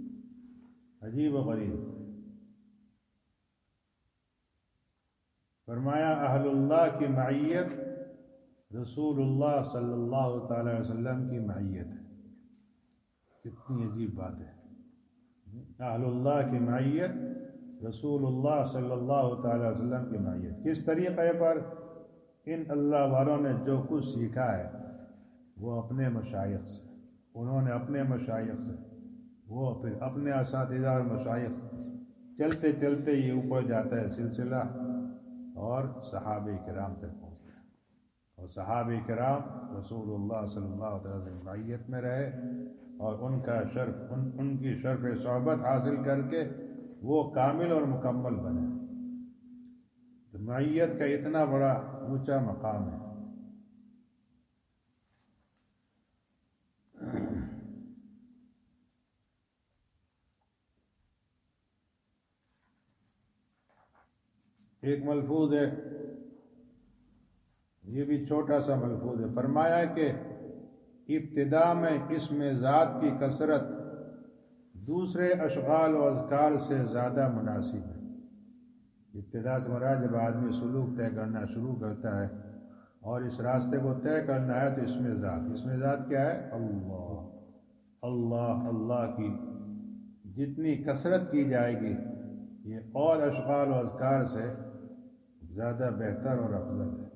عجیب و غریب۔ فرمایا اہل اللہ کی معیت رسول اللہ صلی اللہ تعالی علیہ وسلم کی معیت ہے۔ کتنی عجیب بات ہے، اہل اللہ کی معیت رسول اللہ صلی اللہ تعالی علیہ وسلم کی معیت۔ کس طریقے پر؟ ان اللہ والوں نے جو کچھ سیکھا ہے وہ اپنے مشائخ سے، انہوں نے اپنے مشائخ سے، وہ پھر اپنے اساتذہ اور مشائخ سے، چلتے چلتے یہ اوپر جاتا ہے سلسلہ اور صحابہ کرام تک پہنچتا ہے، اور صحابہ کرام رسول اللہ صلی اللہ علیہ وسلم کی معیت میں رہے اور ان کا شرف ان, ان کی شرف صحبت حاصل کر کے وہ کامل اور مکمل بنے۔ تو معیت کا اتنا بڑا اونچا مقام ہے۔ ایک ملفوظ ہے، یہ بھی چھوٹا سا ملفوظ ہے، فرمایا کہ ابتدا میں اسم ذات کی کثرت دوسرے اشغال و اذکار سے زیادہ مناسب ہے۔ ابتدا سے مراد جب آدمی سلوک طے کرنا شروع کرتا ہے اور اس راستے کو طے کرنا ہے تو اسم ذات، اسم ذات کیا ہے؟ اللہ اللہ اللہ کی جتنی کثرت کی جائے گی یہ اور اشغال و اذکار سے زیادہ بہتر اور افضل ہے۔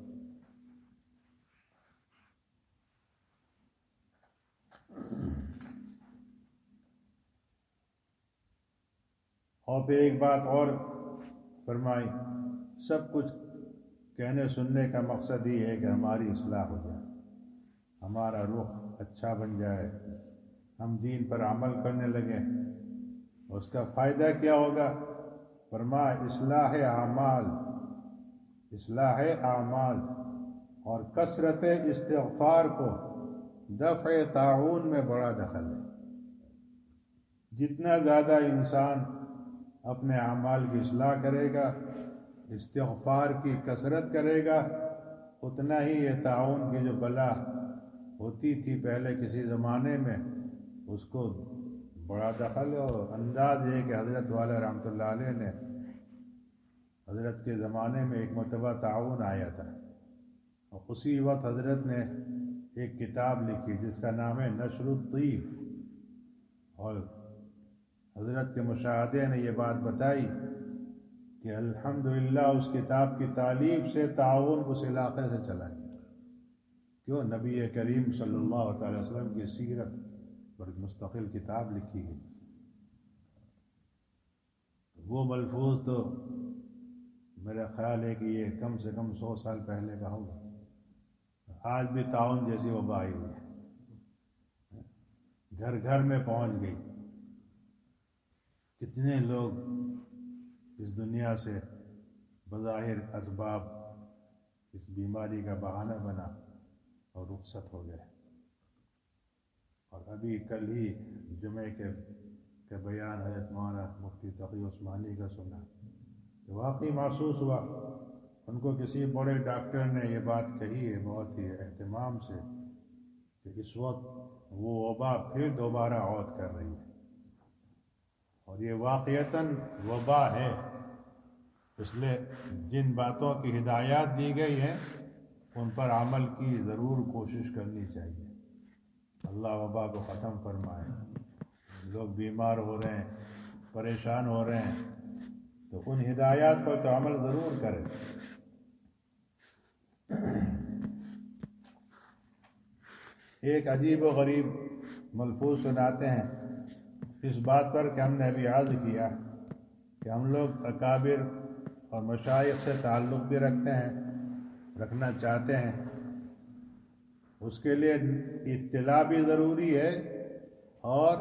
اور پھر ایک بات اور فرمائی، سب کچھ کہنے سننے کا مقصد ہی ہے کہ ہماری اصلاح ہو جائے، ہمارا رخ اچھا بن جائے، ہم دین پر عمل کرنے لگیں۔ اس کا فائدہ کیا ہوگا؟ فرمایا اصلاح اعمال، اصلاح اعمال اور کثرت استغفار کو دفع طاعون میں بڑا دخل ہے۔ جتنا زیادہ انسان اپنے اعمال کی اصلاح کرے گا، استغفار کی کثرت کرے گا، اتنا ہی یہ طاعون کی جو بلا ہوتی تھی پہلے کسی زمانے میں اس کو بڑا دخل ہے۔ اور انداز یہ کہ حضرت والا رحمۃ اللہ علیہ نے حضرت کے زمانے میں ایک مرتبہ طاعون آیا تھا، اور اسی وقت حضرت نے ایک کتاب لکھی جس کا نام ہے نشر الطیب، اور حضرت کے مشاہدے نے یہ بات بتائی کہ الحمدللہ اس کتاب کی تالیف سے طاعون اس علاقے سے چلا گیا۔ کیوں؟ نبی کریم صلی اللہ تعالی وسلم کی سیرت پر مستقل کتاب لکھی گئی۔ وہ ملفوظ تو میرا خیال ہے کہ یہ کم سے کم سو سال پہلے کا ہوگا، آج بھی طاعون جیسی وبا آئی ہوئی ہے، گھر گھر میں پہنچ گئی۔ کتنے لوگ اس دنیا سے بظاہر اسباب اس بیماری کا بہانہ بنا اور رخصت ہو گئے۔ اور ابھی کل ہی جمعے کے کے بیان حضرت مولانا مفتی تقی عثمانی کا سنا تو واقعی محسوس ہوا، ان کو کسی بڑے ڈاکٹر نے یہ بات کہی ہے بہت ہی اہتمام سے کہ اس وقت وہ وبا پھر دوبارہ عود کر رہی ہے، اور یہ واقعتاً وبا ہے۔ اس لیے جن باتوں کی ہدایات دی گئی ہیں ان پر عمل کی ضرور کوشش کرنی چاہیے۔ اللہ وبا کو ختم فرمائے۔ لوگ بیمار ہو رہے ہیں، پریشان ہو رہے ہیں، تو ان ہدایات پر تو عمل ضرور کرے۔ ایک عجیب و غریب ملفوظ سناتے ہیں اس بات پر کہ ہم نے ابھی عرض کیا کہ ہم لوگ اکابر اور مشائخ سے تعلق بھی رکھتے ہیں، رکھنا چاہتے ہیں، اس کے لیے اطلاع بھی ضروری ہے اور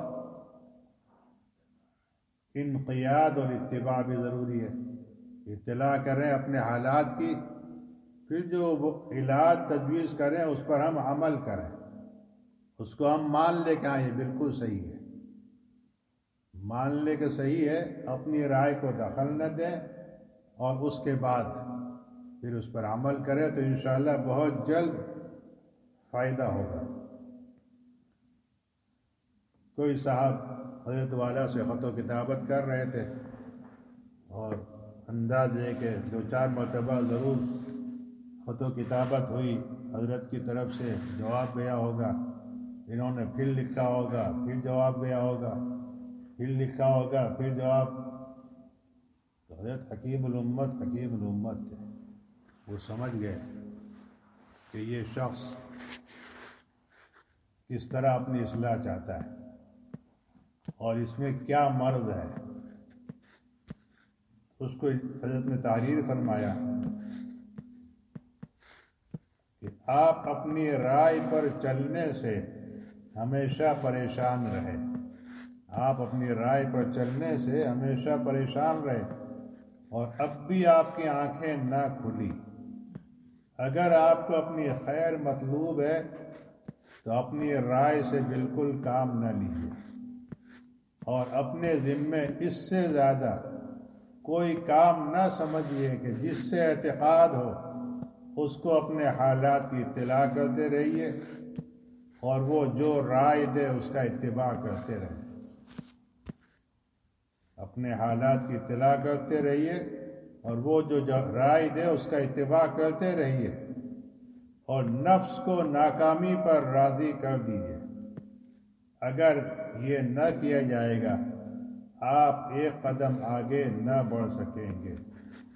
انقیاد اور اتباع بھی ضروری ہے۔ اطلاع کریں اپنے حالات کی، پھر جو وہ علاج تجویز کریں اس پر ہم عمل کریں، اس کو ہم مان لے کہ ہاں یہ بالکل صحیح ہے، مان لے کہ صحیح ہے، اپنی رائے کو دخل نہ دیں، اور اس کے بعد پھر اس پر عمل کریں تو انشاءاللہ بہت جلد فائدہ ہوگا۔ کوئی صاحب حضرت والا سے خط و کتابت کر رہے تھے اور انداز ہے کہ دو چار مرتبہ ضرور خط و کتابت ہوئی، حضرت کی طرف سے جواب گیا ہوگا، انہوں نے پھر لکھا ہوگا، پھر جواب گیا ہوگا، پھر لکھا ہوگا، پھر جواب. تو حضرت حکیم الامت حکیم الامت تھے، وہ سمجھ گئے کہ یہ شخص کس طرح اپنی اصلاح چاہتا ہے اور اس میں کیا مرض ہے. اس کو حضرت نے تحریر فرمایا کہ آپ اپنی رائے پر چلنے سے ہمیشہ پریشان رہے، آپ اپنی رائے پر چلنے سے ہمیشہ پریشان رہے، اور اب بھی آپ کی آنکھیں نہ کھلی. اگر آپ کو اپنی خیر مطلوب ہے تو اپنی رائے سے بالکل کام نہ لیجیے، اور اپنے ذمے اس سے زیادہ کوئی کام نہ سمجھیے کہ جس سے اعتقاد ہو اس کو اپنے حالات کی اطلاع کرتے رہیے، اور وہ جو رائے دے اس کا اتباع کرتے رہیں. اپنے حالات کی اطلاع کرتے رہیے اور وہ جو رائے دے اس کا اتباع کرتے رہیے، اور نفس کو ناکامی پر راضی کر دیجیے. اگر یہ نہ کیا جائے گا آپ ایک قدم آگے نہ بڑھ سکیں گے.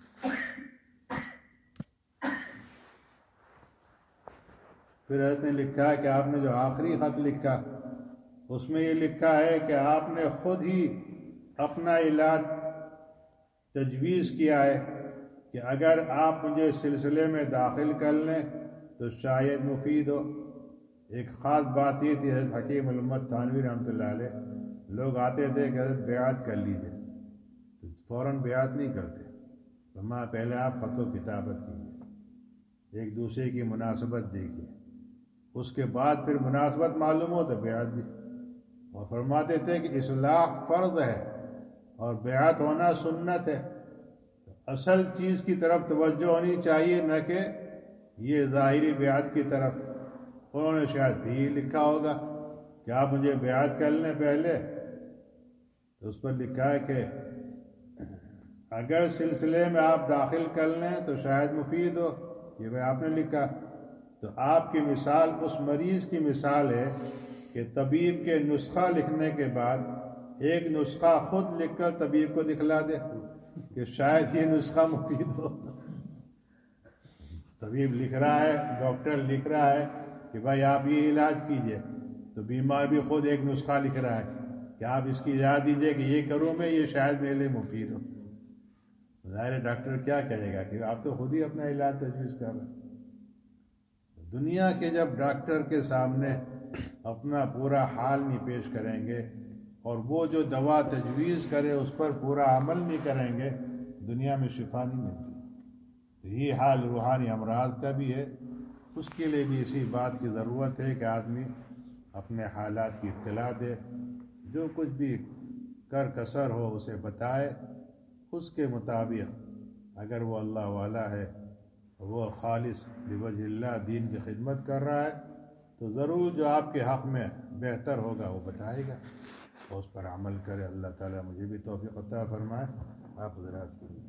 پھر حضرت نے لکھا کہ آپ نے جو آخری خط لکھا اس میں یہ لکھا ہے کہ آپ نے خود ہی اپنا علاج تجویز کیا ہے کہ اگر آپ مجھے سلسلے میں داخل کر لیں تو شاید مفید ہو. ایک خاص بات یہ تھی، حضرت حکیم الامت تھانوی رحمۃ اللہ علیہ، لوگ آتے تھے کہ حضرت بیعت کر لیجیے، تو فوراً بیعت نہیں کرتے. فرمایا پہلے آپ خط و کتابت کیجیے، ایک دوسرے کی مناسبت دیکھیے، اس کے بعد پھر مناسبت معلوم ہو تو بیعت بھی. اور فرماتے تھے کہ اصلاح فرض ہے اور بیعت ہونا سنت ہے. اصل چیز کی طرف توجہ ہونی چاہیے، نہ کہ یہ ظاہری بیعت کی طرف. انہوں نے شاید بھی لکھا ہوگا کہ آپ مجھے بیعت کر لیں پہلے، تو اس پر لکھا ہے کہ اگر سلسلے میں آپ داخل کر لیں تو شاید مفید ہو. یہ کوئی آپ نے لکھا. تو آپ کی مثال اس مریض کی مثال ہے کہ طبیب کے نسخہ لکھنے کے بعد ایک نسخہ خود لکھ کر طبیب کو دکھلا دے کہ شاید یہ نسخہ مفید ہو. طبیب لکھ رہا ہے، ڈاکٹر لکھ رہا ہے کہ بھائی آپ یہ علاج کیجئے، تو بیمار بھی خود ایک نسخہ لکھ رہا ہے کہ آپ اس کی اجازت دیجئے کہ یہ کروں میں، یہ شاید میرے لیے مفید ہو. ظاہر ڈاکٹر کیا کہے گا کہ آپ تو خود ہی اپنا علاج تجویز کر رہے ہیں. دنیا کے جب ڈاکٹر کے سامنے اپنا پورا حال نہیں پیش کریں گے اور وہ جو دوا تجویز کرے اس پر پورا عمل نہیں کریں گے، دنیا میں شفا نہیں ملتی. تو یہ حال روحانی امراض کا بھی ہے. اس کے لیے بھی اسی بات کی ضرورت ہے کہ آدمی اپنے حالات کی اطلاع دے، جو کچھ بھی کر کسر ہو اسے بتائے. اس کے مطابق اگر وہ اللہ والا ہے، وہ خالص لوجہ اللہ دین کی خدمت کر رہا ہے، تو ضرور جو آپ کے حق میں بہتر ہوگا وہ بتائے گا اور اس پر عمل کرے. اللہ تعالیٰ مجھے بھی توفیق عطا فرمائے. آپ حضرات کو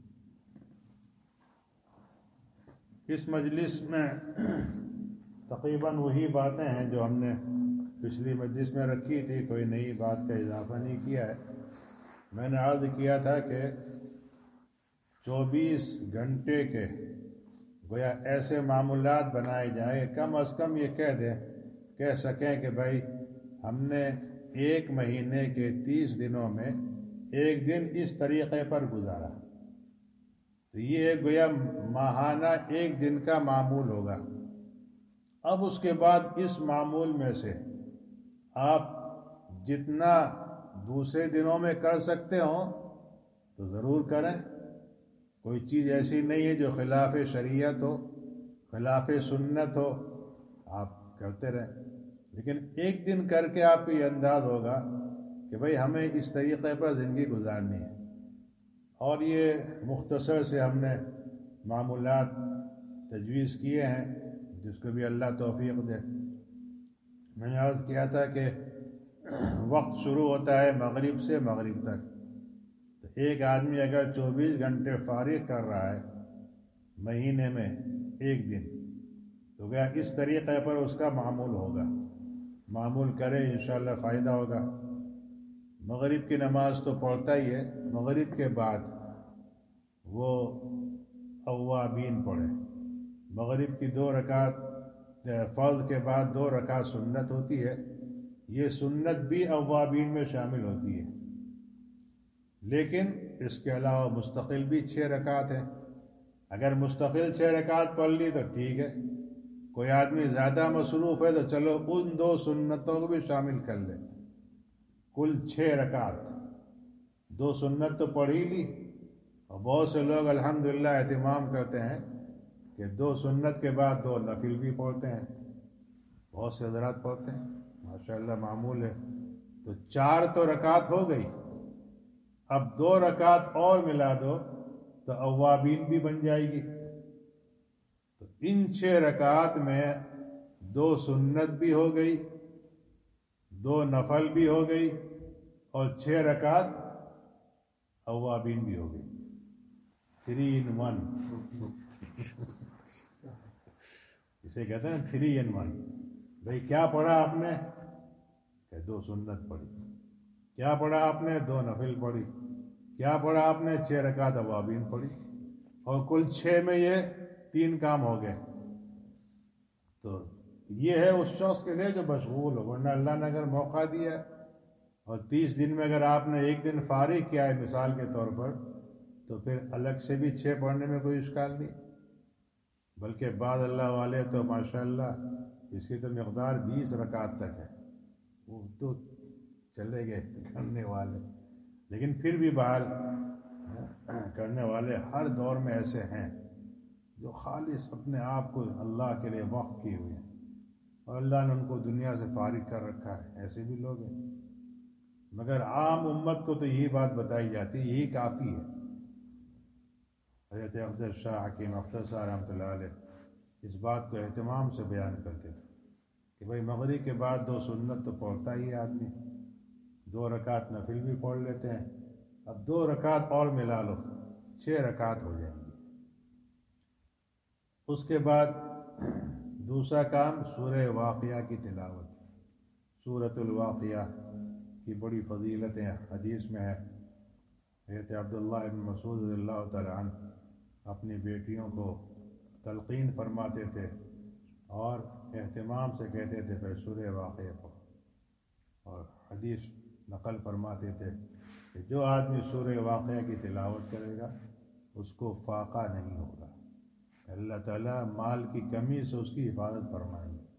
اس مجلس میں تقریباً وہی باتیں ہیں جو ہم نے پچھلی مجلس میں رکھی تھی، کوئی نئی بات کا اضافہ نہیں کیا ہے. میں نے عرض کیا تھا کہ چوبیس گھنٹے کے گویا ایسے معمولات بنائے جائیں، کم از کم یہ کہہ دیں کہہ سکیں کہ بھائی ہم نے ایک مہینے کے تیس دنوں میں ایک دن اس طریقے پر گزارا. تو یہ ایک گویا ماہانہ ایک دن کا معمول ہوگا. اب اس کے بعد اس معمول میں سے آپ جتنا دوسرے دنوں میں کر سکتے ہوں تو ضرور کریں. کوئی چیز ایسی نہیں ہے جو خلاف شریعت ہو، خلاف سنت ہو، آپ کرتے رہیں. لیکن ایک دن کر کے آپ کو یہ انداز ہوگا کہ بھئی ہمیں اس طریقے پر زندگی گزارنی ہے. اور یہ مختصر سے ہم نے معمولات تجویز کیے ہیں، جس کو بھی اللہ توفیق دے. میں نے عرض کیا تھا کہ وقت شروع ہوتا ہے مغرب سے مغرب تک، تو ایک آدمی اگر چوبیس گھنٹے فارغ کر رہا ہے مہینے میں ایک دن، تو گیا اس طریقے پر اس کا معمول ہوگا، معمول کرے انشاءاللہ فائدہ ہوگا۔ مغرب کی نماز تو پڑھتا ہی ہے، مغرب کے بعد وہ اوابین پڑھے۔ مغرب کی دو رکعت فرض کے بعد دو رکعت سنت ہوتی ہے، یہ سنت بھی اوابین میں شامل ہوتی ہے، لیکن اس کے علاوہ مستقل بھی چھ رکعت ہیں۔ اگر مستقل چھ رکعت پڑھ لی تو ٹھیک ہے، کوئی آدمی زیادہ مصروف ہے تو چلو ان دو سنتوں کو بھی شامل کر لے، کل چھ رکعت، دو سنت تو پڑھ ہی لی۔ اور بہت سے لوگ الحمدللہ اہتمام کرتے ہیں کہ دو سنت کے بعد دو نفل بھی پڑھتے ہیں، بہت سے حضرات پڑھتے ہیں، ماشاءاللہ معمول ہے۔ تو چار تو رکعت ہو گئی، اب دو رکعت اور ملا دو تو اوابین بھی بن جائے گی۔ تو ان چھ رکعت میں دو سنت بھی ہو گئی، دو نفل بھی ہو گئی، اور چھ رکعت اوابین بھی ہو گئی، تھری ان ون اسے کہتے ہیں تھری ان ون۔ بھئی کیا پڑھا آپ نے؟ کہ دو سنت پڑھی۔ کیا پڑھا آپ نے؟ دو نفل پڑھی۔ کیا پڑھا آپ نے؟ چھ رکعت اوابین پڑھی، اور کل چھ میں یہ تین کام ہو گئے۔ تو یہ ہے اس شخص کے لیے جو مشغول ہو، ورنہ اللہ نے اگر موقع دیا اور تیس دن میں اگر آپ نے ایک دن فارغ کیا ہے مثال کے طور پر، تو پھر الگ سے بھی چھ پڑھنے میں کوئی اشکال نہیں۔ بلکہ بعض اللہ والے تو ماشاءاللہ اس کی تو مقدار بیس رکعت تک ہے، وہ تو چلے گئے کرنے والے، لیکن پھر بھی بہرحال کرنے والے ہر دور میں ایسے ہیں جو خالص اپنے آپ کو اللہ کے لیے وقف کیے ہوئے ہیں، اور اللہ نے ان کو دنیا سے فارغ کر رکھا ہے، ایسے بھی لوگ ہیں۔ مگر عام امت کو تو یہی بات بتائی جاتی ہے، یہی کافی ہے۔ حضرت اقدس شاہ حکیم اختر صاحب رحمۃ اللہ علیہ اس بات کو اہتمام سے بیان کرتے تھے کہ بھائی مغرب کے بعد دو سنت تو پڑھتا ہی ہے آدمی، دو رکعت نفل بھی پڑھ لیتے ہیں، اب دو رکعت اور ملا لو، چھ رکعت ہو جائیں گی۔ اس کے بعد دوسرا کام سورہ واقعہ کی تلاوت۔ سورۃ الواقعہ کی بڑی فضیلتیں حدیث میں ہے۔ حضرت عبداللہ ابن مسعود رضی اللہ تعالی عنہ اپنی بیٹیوں کو تلقین فرماتے تھے اور اہتمام سے کہتے تھے پھر سورہ واقعہ پڑھو، اور حدیث نقل فرماتے تھے کہ جو آدمی سورہ واقعہ کی تلاوت کرے گا اس کو فاقہ نہیں ہوگا، اللہ تعالیٰ مال کی کمی سے اس کی حفاظت فرمائیں گے۔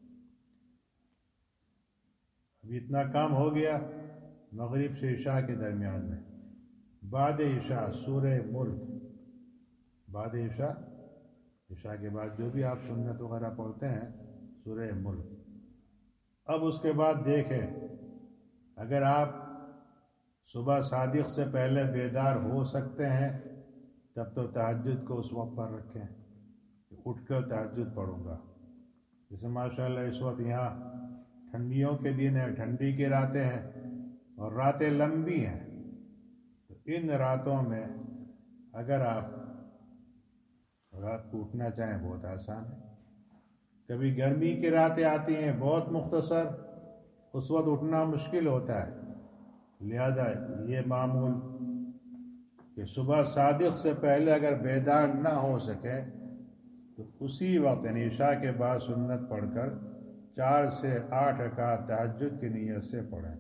اب اتنا کام ہو گیا مغرب سے عشاء کے درمیان میں۔ بعد عشاء سورہ ملک، بعد عشاء عشاء کے بعد جو بھی آپ سنت وغیرہ پڑھتے ہیں سورہ ملک۔ اب اس کے بعد دیکھیں اگر آپ صبح صادق سے پہلے بیدار ہو سکتے ہیں تب تو تہجد کو اس وقت پر رکھیں، اٹھ کر تہجد پڑھوں گا۔ جیسے ماشاءاللہ اس وقت یہاں ٹھنڈیوں کے دن ہیں، ٹھنڈی کی راتیں ہیں اور راتیں لمبی ہیں، تو ان راتوں میں اگر آپ رات کو اٹھنا چاہیں بہت آسان ہے۔ کبھی گرمی کی راتیں آتی ہیں بہت مختصر، اس وقت اٹھنا مشکل ہوتا ہے، لہذا یہ معمول کہ صبح صادق سے پہلے اگر بیدار نہ ہو سکے تو اسی وقت یعنی عشاء کے بعد سنت پڑھ کر چار سے آٹھ رکعت تہجد کی نیت سے پڑھیں،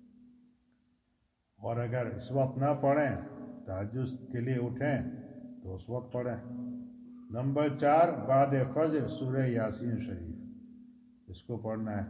اور اگر اس وقت نہ پڑھیں تہجد کے لیے اٹھیں تو اس وقت پڑھیں۔ نمبر چار بعد فجر سورہ یاسین شریف، اس کو پڑھنا ہے۔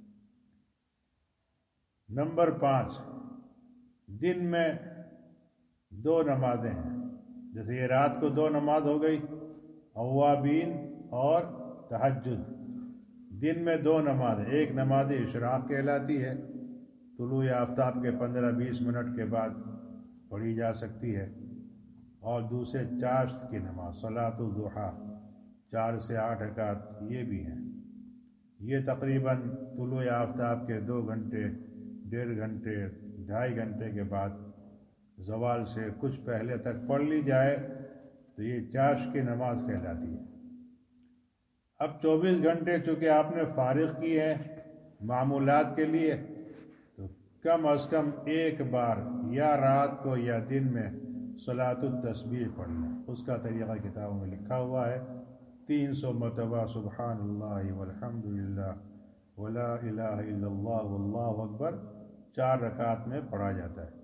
نمبر پانچ دن میں دو نمازیں ہیں، جیسے یہ رات کو دو نماز ہو گئی اوابین اور تہجد، دن میں دو نمازیں، ایک نماز اشراق کہلاتی ہے، طلوع آفتاب کے پندرہ بیس منٹ کے بعد پڑھی جا سکتی ہے، اور دوسرے چاشت کی نماز صلاۃ الضحیٰ چار سے آٹھ رکعت یہ بھی ہیں، یہ تقریباً طلوع آفتاب کے دو گھنٹے ڈیڑھ گھنٹے ڈھائی گھنٹے کے بعد زوال سے کچھ پہلے تک پڑھ لی جائے تو یہ چاش کی نماز کہلاتی ہے۔ اب چوبیس گھنٹے چونکہ آپ نے فارغ کی ہے معمولات کے لیے، تو کم از کم ایک بار یا رات کو یا دن میں صلاۃ التسبیح پڑھ لیں۔ اس کا طریقہ کتابوں میں لکھا ہوا ہے، تین سو مرتبہ سبحان اللہ والحمد للہ ولا الہ الا اللہ واللہ اکبر چار رکعت میں پڑھا جاتا ہے۔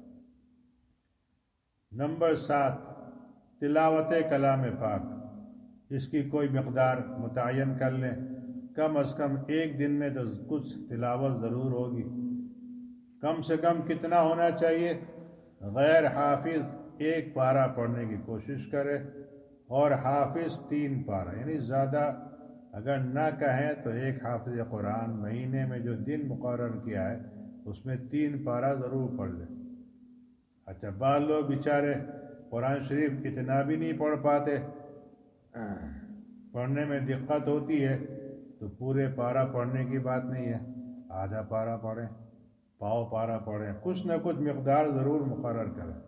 نمبر سات، تلاوت کلام پاک، اس کی کوئی مقدار متعین کر لیں، کم از کم ایک دن میں تو کچھ تلاوت ضرور ہوگی۔ کم سے کم کتنا ہونا چاہیے؟ غیر حافظ ایک پارہ پڑھنے کی کوشش کرے اور حافظ تین پارہ، یعنی زیادہ اگر نہ کہیں تو ایک حافظ قرآن مہینے میں جو دن مقرر کیا ہے اس میں تین پارہ ضرور پڑھ لے۔ اچھا، بعض لوگ بیچارے قرآن شریف اتنا بھی نہیں پڑھ پاتے، پڑھنے میں دقت ہوتی ہے، تو پورے پارہ پڑھنے کی بات نہیں ہے، آدھا پارہ پڑھیں، پاؤ پارہ پڑھیں، کچھ نہ کچھ مقدار ضرور مقرر کریں۔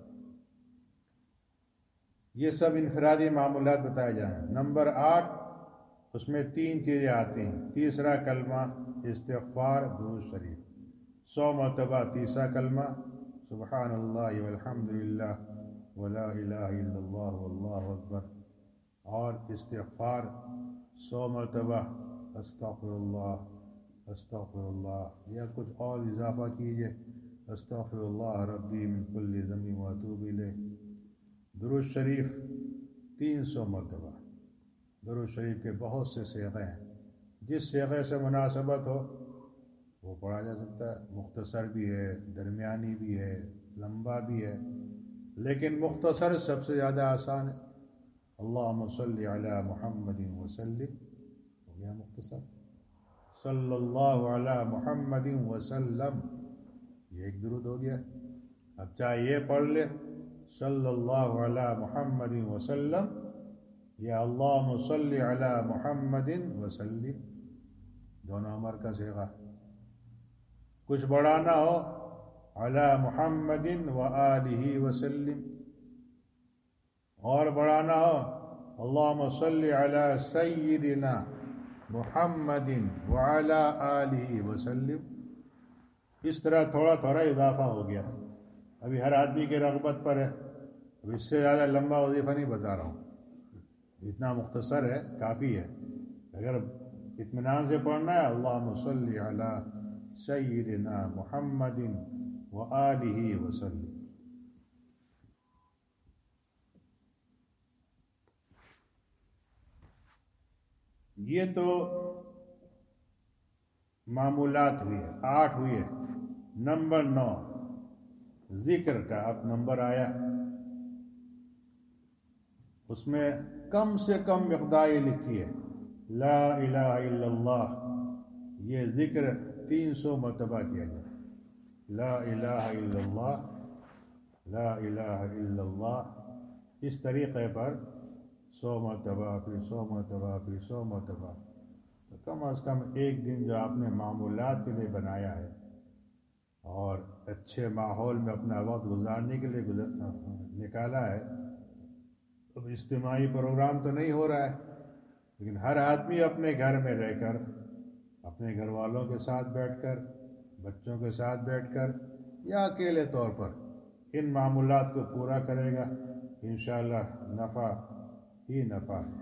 یہ سب انفرادی معمولات بتائے جائیں۔ نمبر آٹھ، اس میں تین چیزیں آتی ہیں۔ تیسرا کلمہ استغفار درود شریف، سو مرتبہ تیسرا کلمہ سبحان اللہ والحمد للہ ولا الہ الا اللہ واللہ اکبر، اور استغفار سو مرتبہ استغفر اللہ استغفر اللہ، یا کچھ اور اضافہ کیجئے، استغفر اللہ ربی من کل ذنب واتوب الیہ۔ درود شریف تین سو مرتبہ۔ درود شریف کے بہت سے صیغے ہیں، جس صیغے سے مناسبت ہو وہ پڑھا جا سکتا ہے، مختصر بھی ہے، درمیانی بھی ہے، لمبا بھی ہے، لیکن مختصر سب سے زیادہ آسان ہے۔ اللہم صلی علی محمد وسلم، ہو گیا مختصر۔ صلی اللہ علی محمد وسلم، یہ ایک درود ہو گیا۔ اب چاہے یہ پڑھ لے صلی اللہ علی محمد وسلم یا اللہم صلی علی محمد وسلم، دونوں امر کا صیغہ۔ کچھ بڑھانا ہو علی محمد وآلہ وسلم، اور بڑھانا ہو اللہم صلی علی سیدنا محمد وعلی آلہ وسلم۔ اس طرح تھوڑا تھوڑا اضافہ ہو گیا۔ ابھی ہر آدمی کی رغبت پر ہے، اب اس سے زیادہ لمبا وظیفہ نہیں بتا رہا ہوں، اتنا مختصر ہے، کافی ہے۔ اگر اطمینان سے پڑھنا ہے اللہم صلی علی سیدنا محمد وآلہ وسلم۔ یہ تو معمولات ہوئی ہے، آٹھ ہوئی ہے۔ نمبر نو، ذکر کا اب نمبر آیا، اس میں کم سے کم مقدار یہ لکھی ہے، لا الہ الا اللہ، یہ ذکر تین سو مرتبہ کیا جائے۔ لا الہ الا اللہ، لا الہ الا اللہ، اس طریقے پر سو مرتبہ پھر سو مرتبہ پھر سو مرتبہ، تو کم از کم ایک دن جو آپ نے معمولات کے لیے بنایا ہے اور اچھے ماحول میں اپنا وقت گزارنے کے لیے نکالا ہے، اب اجتماعی پروگرام تو نہیں ہو رہا ہے، لیکن ہر آدمی اپنے گھر میں رہ کر، اپنے گھر والوں کے ساتھ بیٹھ کر، بچوں کے ساتھ بیٹھ کر یا اکیلے طور پر ان معمولات کو پورا کرے گا، انشاءاللہ نفع ہی نفع ہے۔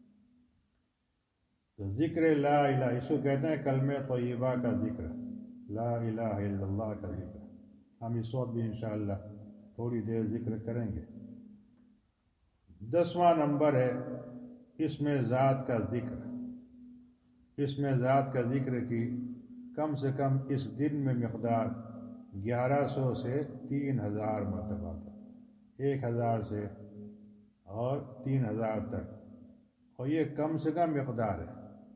تو ذکر لا الہ، اس کو کہتے ہیں کلمہ طیبہ کا ذکر، لا الہ الا اللہ کا ذکر۔ ہم اس وقت بھی انشاءاللہ تھوڑی دیر ذکر کریں گے۔ دسواں نمبر ہے اسم ذات کا ذکر۔ اسم ذات کا ذکر کی کم سے کم اس دن میں مقدار گیارہ سو سے تین ہزار مرتبہ تک، ایک ہزار سے اور تین ہزار تک، اور یہ کم سے کم مقدار ہے۔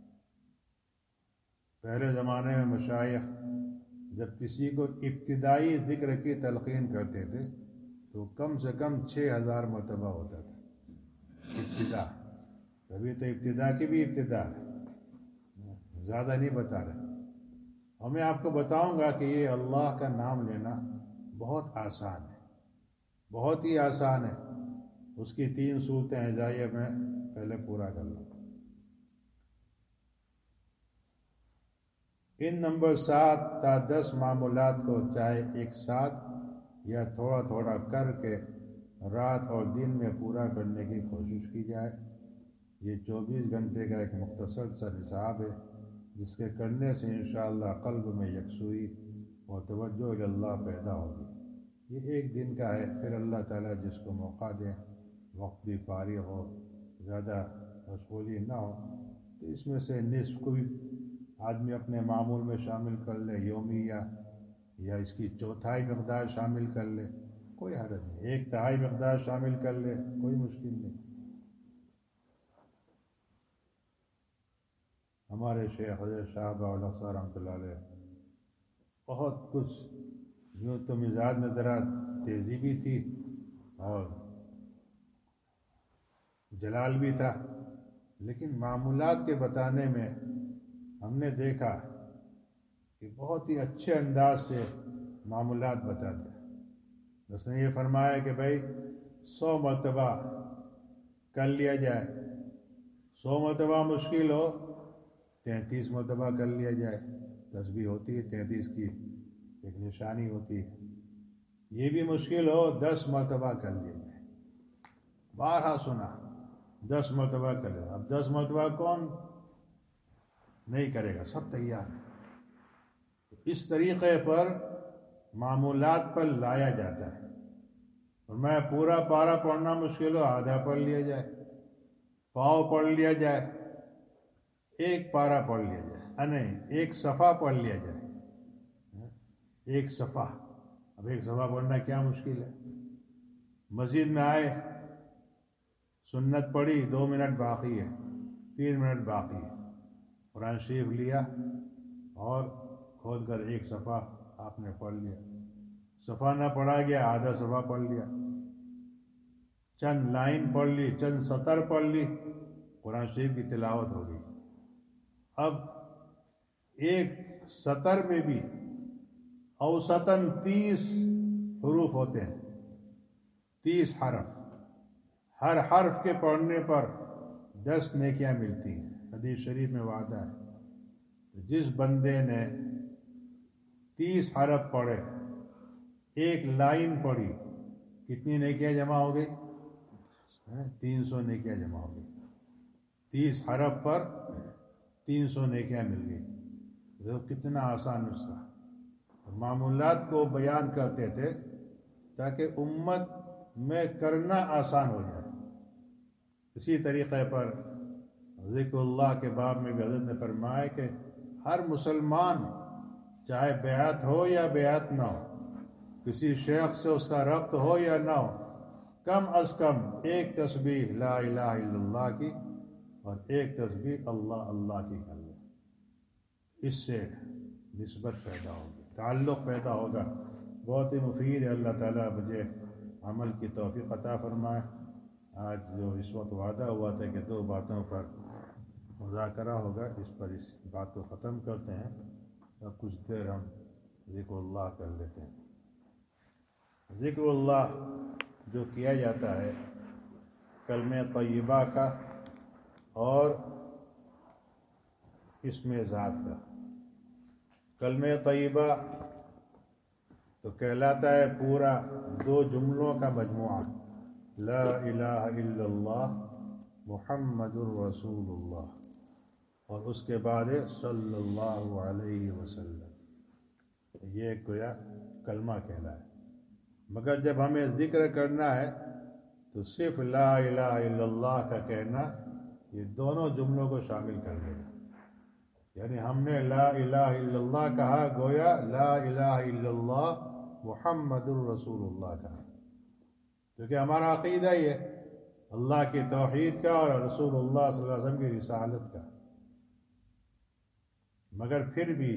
پہلے زمانے میں مشائخ جب کسی کو ابتدائی ذکر کی تلقین کرتے تھے تو کم سے کم چھ ہزار مرتبہ ہوتا تھا ابتدا۔ تبھی تو ابتدا کی بھی ابتدا ہے، زیادہ نہیں بتا رہے۔ اور میں آپ کو بتاؤں گا کہ یہ اللہ کا نام لینا بہت آسان ہے، بہت ہی آسان ہے، اس کی تین صورتیں ہیں، جائیے میں پہلے پورا کر لوں۔ ان نمبر سات تا دس معمولات کو چاہے ایک ساتھ یا تھوڑا تھوڑا کر کے رات اور دن میں پورا کرنے کی کوشش کی جائے۔ یہ چوبیس گھنٹے کا ایک مختصر سا نصاب ہے جس کے کرنے سے انشاءاللہ قلب میں یکسوئی اور توجہ الی اللہ پیدا ہوگی۔ یہ ایک دن کا ہے، پھر اللہ تعالیٰ جس کو موقع دیں، وقت بھی فارغ ہو، زیادہ مشغولی نہ ہو، تو اس میں سے نصف کو بھی آدمی اپنے معمول میں شامل کر لے، یومیہ، یا اس کی چوتھائی مقدار شامل کر لے، کوئی حرج نہیں۔ ایک تہائی مقدار شامل کر لے، کوئی مشکل نہیں۔ ہمارے شیخ حضرت شاہ بہاءالحق صاحب رحمۃ اللہ علیہ بہت کچھ، یوں تو مزاج میں ذرا تیزی بھی تھی اور جلال بھی تھا، لیکن معمولات کے بتانے میں ہم نے دیکھا کہ بہت ہی اچھے انداز سے معمولات بتاتے ہیں۔ اس نے یہ فرمایا کہ بھائی سو مرتبہ کر لیا جائے، سو مرتبہ مشکل ہو تینتیس مرتبہ کر لیا جائے۔ تسبیح ہوتی ہے تینتیس کی ایک نشانی ہوتی ہے، یہ بھی مشکل ہو دس مرتبہ کر لیا جائے۔ بارہا سنا دس مرتبہ کر لیا، اب دس مرتبہ کون نہیں کرے گا، سب تیار ہیں۔ تو اس طریقے پر معمولات پر لایا جاتا ہے۔ اور میں پورا پارا پڑھنا مشکل ہو آدھا پڑھ لیا جائے، پاؤ پڑھ لیا جائے، ایک پارا پڑھ لیا جائے، نہیں ایک صفحہ پڑھ لیا جائے، ایک صفحہ۔ اب ایک صفحہ پڑھنا کیا مشکل ہے؟ مسجد میں آئے، سنت پڑھی، دو منٹ باقی ہے، تین منٹ باقی ہے، قرآن شریف لیا اور کھول کر ایک صفحہ آپ نے پڑھ لیا۔ صفحہ نہ پڑھا گیا، آدھا صفحہ پڑھ لیا، چند لائن پڑھ لی، چند سطر پڑھ لی، قرآن شریف کی تلاوت ہو گئی۔ اب ایک سطر میں بھی اوسطاً تیس حروف ہوتے ہیں، تیس حرف، ہر حرف کے پڑھنے پر دس نیکیاں ملتی ہیں، حدیث شریف میں وعدہ ہے۔ تو جس بندے نے تیس حرف پڑھے، ایک لائن پڑھی، کتنی نیکیاں جمع ہو گئی؟ تین سو نیکیاں جمع ہو گئی۔ تیس حرف پر تین سو نیکیاں مل گئی۔ تو کتنا آسان نسخہ۔ معمولات کو بیان کرتے تھے تاکہ امت میں کرنا آسان ہو جائے۔ اسی طریقے پر ذکر اللہ کے باب میں بھی حضرت نے فرمایا کہ ہر مسلمان چاہے بیعت ہو یا بیعت نہ ہو، کسی شیخ سے اس کا ربط ہو یا نہ ہو، کم از کم ایک تسبیح لا الہ الا اللہ کی اور ایک تسبیح اللہ اللہ کی کر لے۔ اس سے نسبت پیدا ہوگی، تعلق پیدا ہوگا، بہت ہی مفید ہے۔ اللہ تعالیٰ مجھے عمل کی توفیق عطا فرمائے۔ آج جو اس وقت وعدہ ہوا تھا کہ دو باتوں پر مذاکرہ ہوگا، اس پر اس بات کو ختم کرتے ہیں اور کچھ دیر ہم ذکر اللہ کر لیتے ہیں۔ ذکر اللہ جو کیا جاتا ہے کلمہ طیبہ کا اور اسم ذات کا۔ کلمہ طیبہ تو کہلاتا ہے پورا دو جملوں کا مجموعہ، لا الہ الا اللہ محمد الرسول اللہ، اور اس کے بعد صلی اللہ علیہ وسلم، یہ گویا کلمہ کہلایا۔ مگر جب ہمیں ذکر کرنا ہے تو صرف لا الہ الا اللہ کا کہنا یہ دونوں جملوں کو شامل کر لے گا۔ یعنی ہم نے لا الہ الا اللہ کہا، گویا لا الہ الا اللہ محمد الرسول اللہ کہا، کیونکہ ہمارا عقیدہ ہی ہے اللہ کی توحید کا اور رسول اللہ صلی اللہ علیہ وسلم کی رسالت کا۔ مگر پھر بھی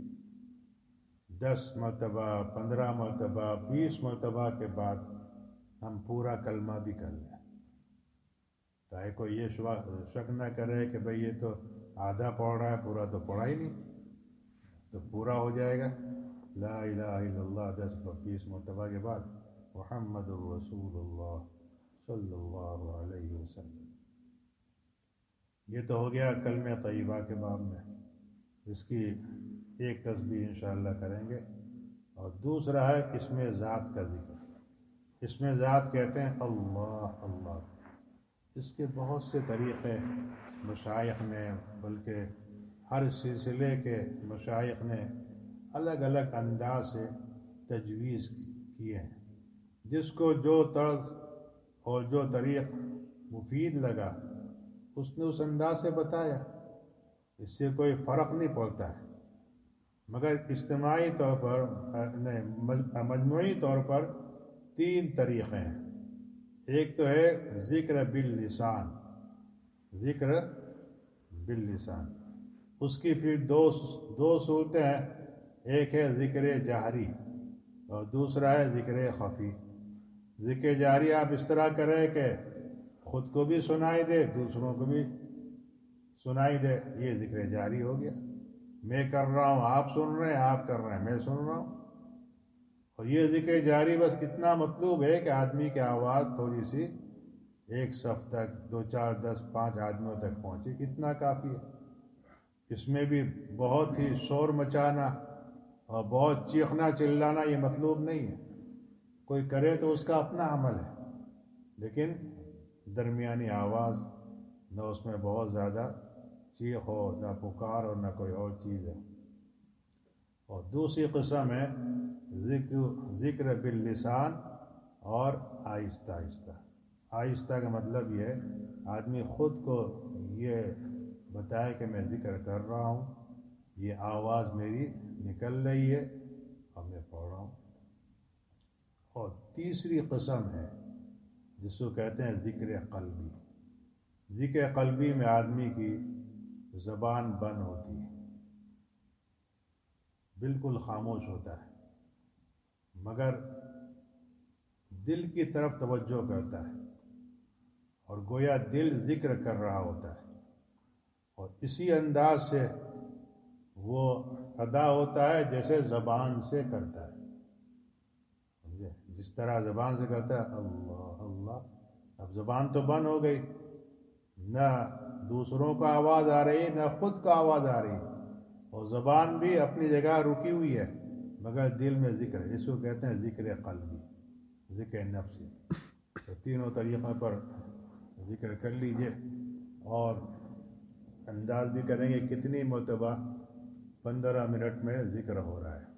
دس مرتبہ، پندرہ مرتبہ، بیس مرتبہ کے بعد ہم پورا کلمہ بھی کر لیں، تاکہ کوئی یہ شک نہ کرے کہ بھئی یہ تو آدھا پڑھ رہا ہے، پورا تو پڑھا ہی نہیں، تو پورا ہو جائے گا لا الہ الا اللہ دس بیس مرتبہ کے بعد محمد الرسول اللہ صلی اللہ علیہ وسلم۔ یہ تو ہو گیا کلمہ طیبہ کے باب میں، اس کی ایک تسبیح انشاءاللہ کریں گے۔ اور دوسرا ہے اسم ذات کا ذکر۔ اسم ذات کہتے ہیں اللہ اللہ۔ اس کے بہت سے طریقے مشائخ نے، بلکہ ہر سلسلے کے مشائخ نے الگ الگ انداز سے تجویز کیے ہیں۔ جس کو جو طرز اور جو طریق مفید لگا اس نے اس انداز سے بتایا، اس سے کوئی فرق نہیں پڑتا ہے، مگر اجتماعی طور پر نہیں مجموعی طور پر تین طریقے ہیں۔ ایک تو ہے ذکر باللسان، ذکر باللسان، اس کی پھر دو دو صورتیں ہیں، ایک ہے ذکر جہری اور دوسرا ہے ذکر خفی۔ ذکر جہری آپ اس طرح کریں کہ خود کو بھی سنائی دے، دوسروں کو بھی سنائی دے، یہ ذکر جہری ہو گیا۔ میں کر رہا ہوں آپ سن رہے ہیں، آپ کر رہے ہیں میں سن رہا ہوں۔ اور یہ ذکر جہری بس اتنا مطلوب ہے کہ آدمی کی آواز تھوڑی سی ایک صف تک، دو چار دس پانچ آدمیوں تک پہنچے، اتنا کافی ہے۔ اس میں بھی بہت ہی شور مچانا اور بہت چیخنا چلانا یہ مطلوب نہیں ہے۔ کوئی کرے تو اس کا اپنا عمل ہے، لیکن درمیانی آواز، نہ اس میں بہت زیادہ چیخ ہو، نہ پکار اور نہ کوئی اور چیز ہے۔ اور دوسری قسم ہے ذکر ذکر باللسان اور آہستہ آہستہ۔ آہستہ کا مطلب یہ ہے آدمی خود کو یہ بتائے کہ میں ذکر کر رہا ہوں، یہ آواز میری نکل رہی ہے اور میں پڑھ رہا ہوں۔ اور تیسری قسم ہے جس کو کہتے ہیں ذکر قلبی۔ ذکر قلبی میں آدمی کی زبان بند ہوتی ہے، بالکل خاموش ہوتا ہے، مگر دل کی طرف توجہ کرتا ہے اور گویا دل ذکر کر رہا ہوتا ہے، اور اسی انداز سے وہ ادا ہوتا ہے جیسے زبان سے کرتا ہے۔ سمجھے؟ جس طرح زبان سے کرتا ہے اللہ اللہ، اب زبان تو بند ہو گئی، نہ دوسروں کو آواز آ رہی نہ خود کو آواز آ رہی، اور زبان بھی اپنی جگہ رکی ہوئی ہے، مگر دل میں ذکر ہے۔ اس کو کہتے ہیں ذکر قلبی، ذکر نفسی۔ تو تینوں طریقوں پر ذکر کر لیجئے، اور انداز بھی کریں گے کتنی مرتبہ پندرہ منٹ میں ذکر ہو رہا ہے۔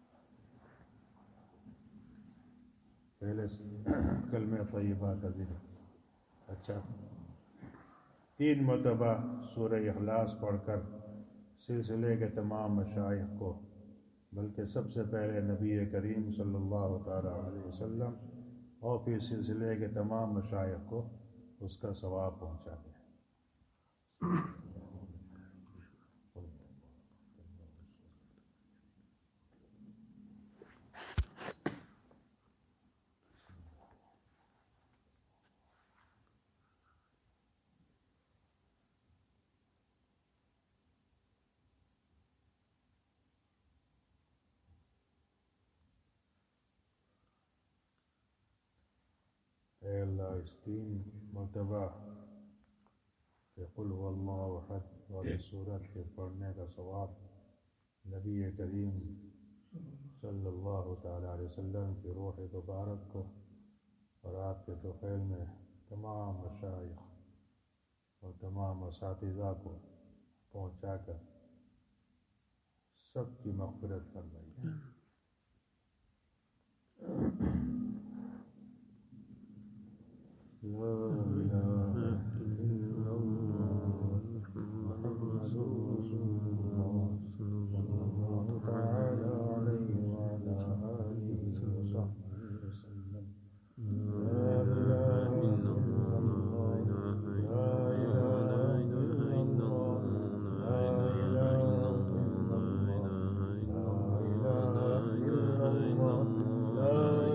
پہلے کلمہ طیبہ کا ذکر، اچھا تین مرتبہ سورہ اخلاص پڑھ کر سلسلے کے تمام مشائخ کو، بلکہ سب سے پہلے نبی کریم صلی اللہ تعالی علیہ وسلم اور پھر سلسلے کے تمام مشائخ کو اس کا ثواب پہنچا دیں۔ اے اللہ اس تین مرتبہ کہ قل هو اللہ احد والی سورت کے پڑھنے کا ثواب نبی کریم صلی اللہ تعالی علیہ وسلم کی روح مبارک کو اور آپ کے توفیل میں تمام مشائخ اور تمام اساتذہ کو پہنچا کر سب کی مغفرت فرمائیے۔ لا الہ الا اللہ محمد رسول اللہ صلی اللہ تعالی علیہ وعلا آلہ وصحبہ وسلم۔ لا الہ الا اللہ، لا الہ الا اللہ، لا الہ الا اللہ، لا الہ الا اللہ، لا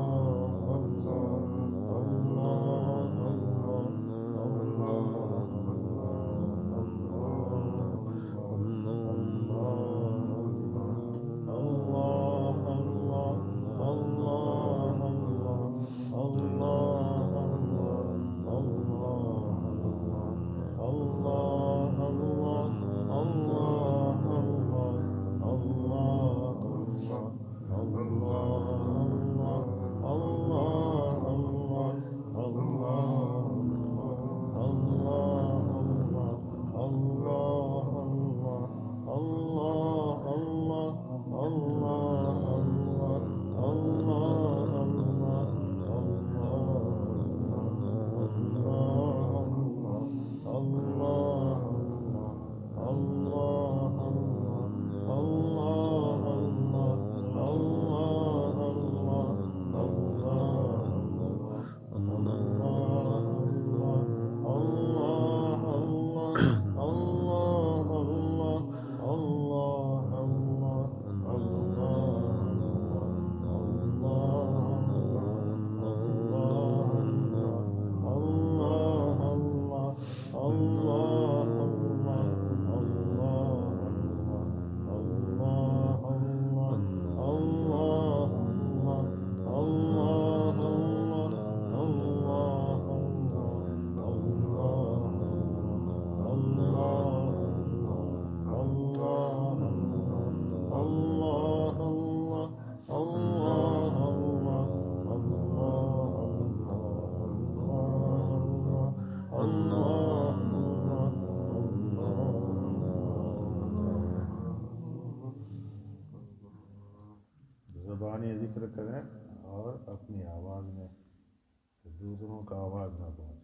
اور اپنی آواز میں، کہ دوسروں کا آواز نہ پہنچے۔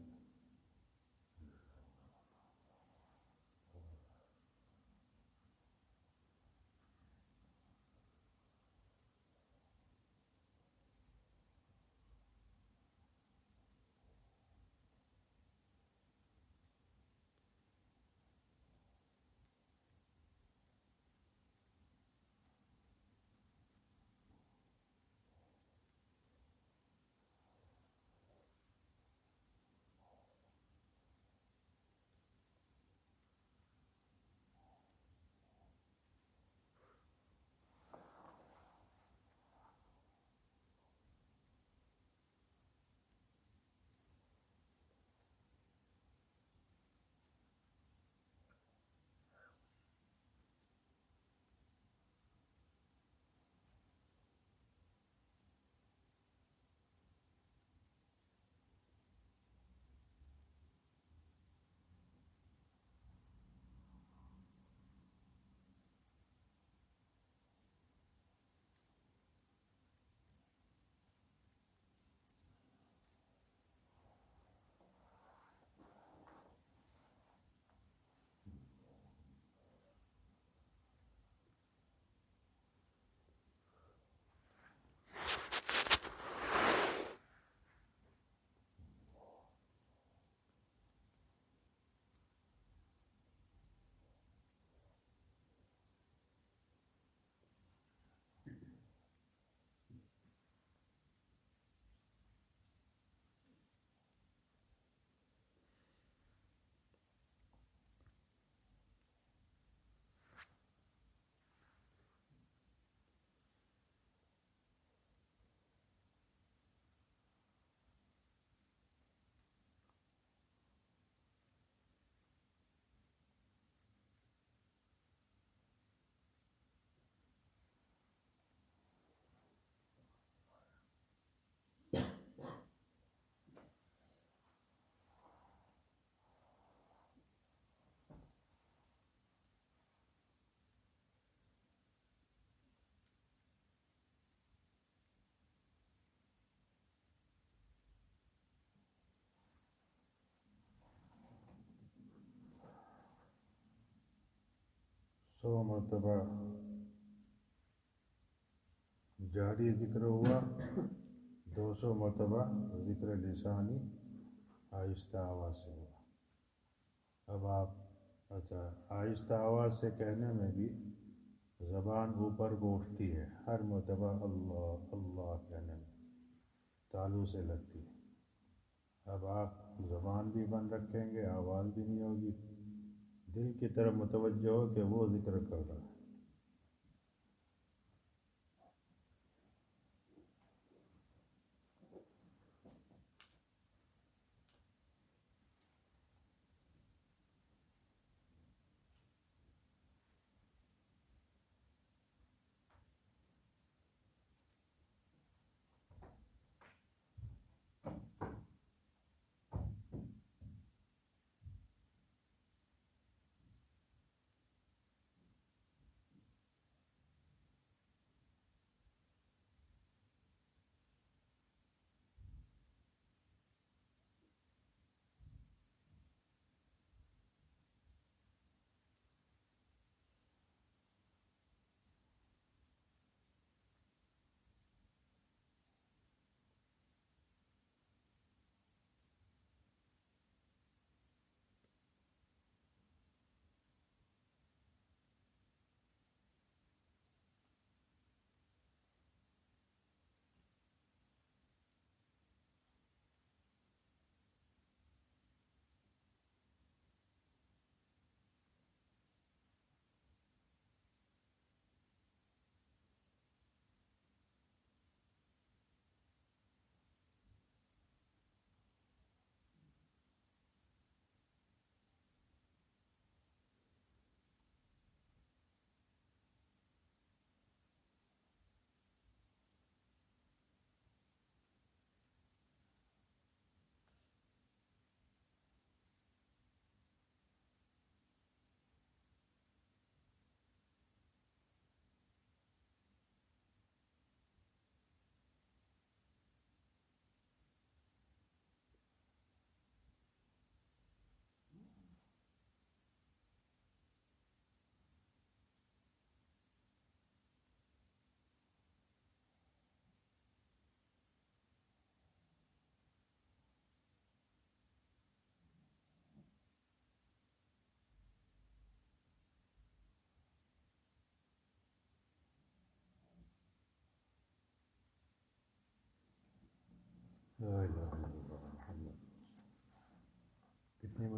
سو مرتبہ جاری ذکر ہوا، دو سو مرتبہ ذکر لسانی آہستہ آواز سے ہوا۔ اب آپ اچھا آہستہ آواز سے کہنے میں بھی زبان اوپر کو اٹھتی ہے، ہر مرتبہ اللہ اللہ کہنے میں تالو سے لگتی ہے۔ اب آپ زبان بھی بند رکھیں گے، آواز بھی نہیں ہوگی، دل کی طرف متوجہ ہو کہ وہ ذکر کر رہا ہے۔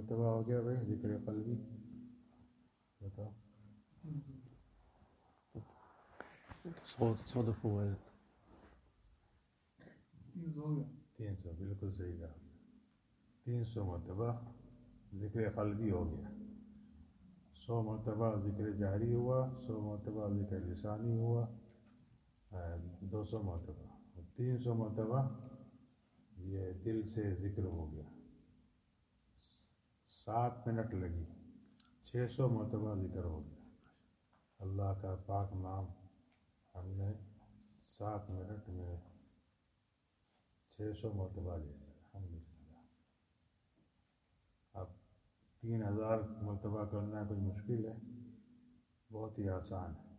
مرتبہ ہو گیا بھائی ذکر قلبی؟ بتاؤ. سو سو دفعہ ہوا ہے. تین سو بالکل صحیح کہا آپ نے. تین سو مرتبہ ذکر قلبی ہو گیا. سو مرتبہ ذکر جہری ہوا، سو مرتبہ ذکر لسانی ہوا، دو سو مرتبہ. تین سو مرتبہ یہ دل سے ذکر ہو گیا. سات منٹ لگی، چھ سو مرتبہ ذکر ہو گیا. اللہ کا پاک نام ہم نے سات منٹ میں چھ سو مرتبہ لے لیا. الحمدللہ. اب تین ہزار مرتبہ کرنا کوئی مشکل ہے؟ بہت ہی آسان ہے.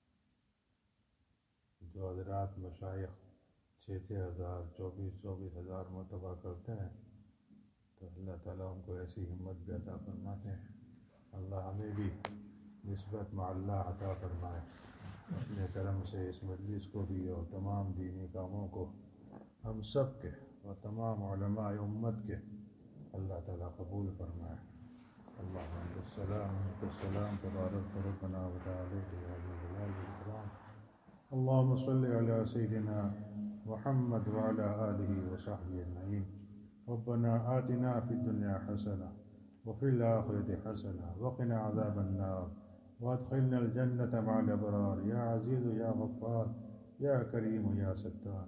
جو حضرات مشائخ چھ چھ ہزار چوبیس چوبیس ہزار مرتبہ کرتے ہیں تو اللہ تعالیٰ ان کو ایسی ہمت بھی عطا فرماتے ہیں. اللہ ہمیں بھی نسبت مع اللہ عطا فرمائے اپنے کرم سے. اس مجلس کو بھی اور تمام دینی کاموں کو ہم سب کے اور تمام علماء امت کے اللہ تعالیٰ قبول فرمائے. اللہم انت السلام منک السلام تبارک ربنا وتعالیٰ یا ذا الجلال والاکرام. اللہم صلی علی سیدنا محمد وعلی آلہ وصحبہ اجمعین. ربنا آتنا فی الدنیا حسنہ وفی الآخرۃ حسنہ وقنا عذاب النار وادخلنا الجنة مع الابرار یا عزیز یا غفار یا کریم یا ستار.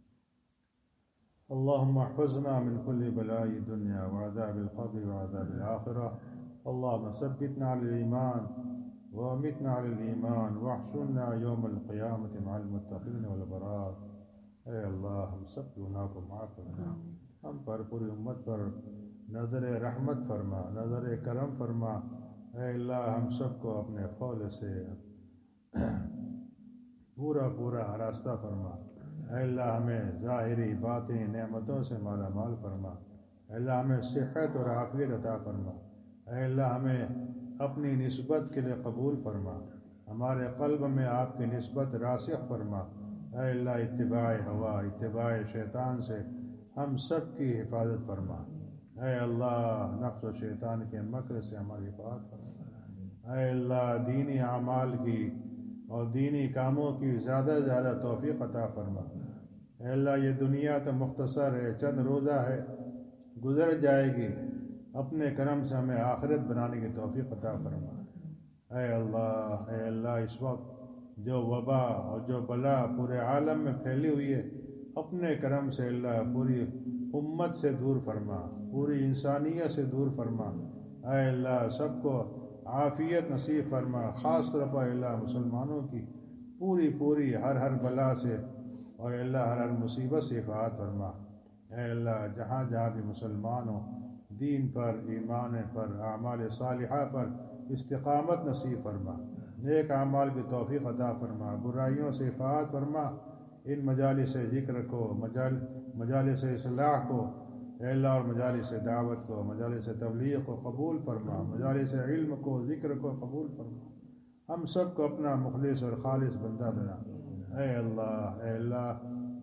اللهم احفظنا من كل بلاء الدنيا وعذاب القبر وعذاب الآخرة. اللهم ثبتنا على الإيمان وامتنا على الإيمان واحشرنا يوم القيامة مع المتقين والأبرار. اے اللہ ہم سب گناہ کو معاف فرما، ہم پر پوری امت پر نظر رحمت فرما، نظر کرم فرما. اے اللہ ہم سب کو اپنے فضل سے پورا پورا آراستہ فرما. اے اللہ ہمیں ظاہری باطنی نعمتوں سے مالا مال فرما. اے اللہ ہمیں صحت اور عافیت عطا فرما. اے اللہ ہمیں اپنی نسبت کے لیے قبول فرما. ہمارے قلب میں آپ کی نسبت راسخ فرما. اے اللہ اتباع ہوا، اتباع شیطان سے ہم سب کی حفاظت فرما. اے اللہ نفس و شیطان کے مکر سے ہماری حفاظت فرما. اے اللہ دینی اعمال کی اور دینی کاموں کی زیادہ سے زیادہ توفیق عطا فرما. اے اللہ یہ دنیا تو مختصر ہے، چند روزہ ہے، گزر جائے گی. اپنے کرم سے ہمیں آخرت بنانے کی توفیق عطا فرما. اے اللہ اے اللہ اس وقت جو وبا اور جو بلا پورے عالم میں پھیلی ہوئی ہے، اپنے کرم سے اللہ پوری امت سے دور فرما، پوری انسانیت سے دور فرما. اے اللہ سب کو عافیت نصیب فرما. خاص طور پر اللہ مسلمانوں کی پوری پوری ہر ہر بلا سے اور اللہ ہر ہر مصیبت سے حفاظت فرما. اے اللہ جہاں جہاں بھی مسلمان ہوں دین پر، ایمان پر، اعمال صالحہ پر استقامت نصیب فرما. نیک اعمال کی توفیق عطا فرما. برائیوں سے حفاظت فرما. ان مجالس ذکر کو، مجال مجالس اصلاح کو اے اللہ اور مجالس دعوت کو، مجالس تبلیغ کو قبول فرما. مجالس علم کو، ذکر کو قبول فرما. ہم سب کو اپنا مخلص اور خالص بندہ بنا. اے اللہ اے اللہ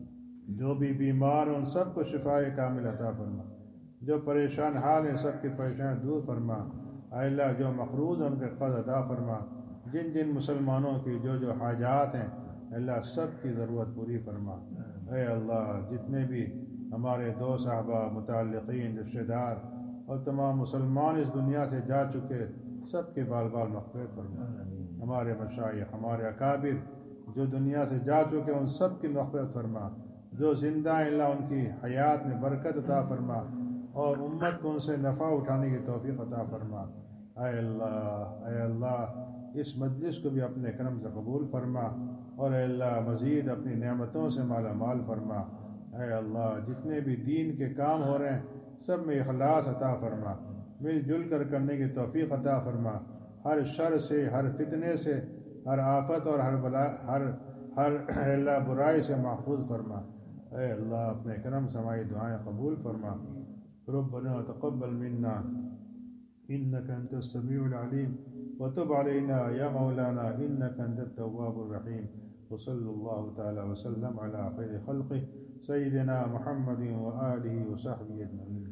جو بھی بیمار ہیں ان سب کو شفاء کامل عطا فرما. جو پریشان حال ہیں سب کی پریشانی دور فرما. اے اللہ جو مقروض ہیں ان کے قرض ادا فرما. جن جن مسلمانوں کی جو جو حاجات ہیں اللہ سب کی ضرورت پوری فرما. اے اللہ جتنے بھی ہمارے دوست صحابہ، متعلقین، رشتہ دار اور تمام مسلمان اس دنیا سے جا چکے سب کے بال بال مغفرت فرما. ہمارے مشائخ، ہمارے اکابر جو دنیا سے جا چکے ان سب کی مغفرت فرما. جو زندہ ہیں اللہ ان کی حیات میں برکت عطا فرما اور امت کو ان سے نفع اٹھانے کی توفیق عطا فرما. اے اللہ اے اللہ اس مجلس کو بھی اپنے کرم سے قبول فرما اور اے اللہ مزید اپنی نعمتوں سے مالا مال فرما. اے اللہ جتنے بھی دین کے کام ہو رہے ہیں سب میں اخلاص عطا فرما. مل جل کر کرنے کی توفیق عطا فرما. ہر شر سے، ہر فتنے سے، ہر آفت اور ہر بلا ہر ہر اے اللہ برائی سے محفوظ فرما. اے اللہ اپنے کرم سے ہماری دعائیں قبول فرما. ربنا تقبل منا انك انت السميع العليم وتب علينا يا مولانا انك انت التواب الرحيم. وصلى الله تعالى وسلم على خير خلقه سيدنا محمد وآله وصحبه اجمعين.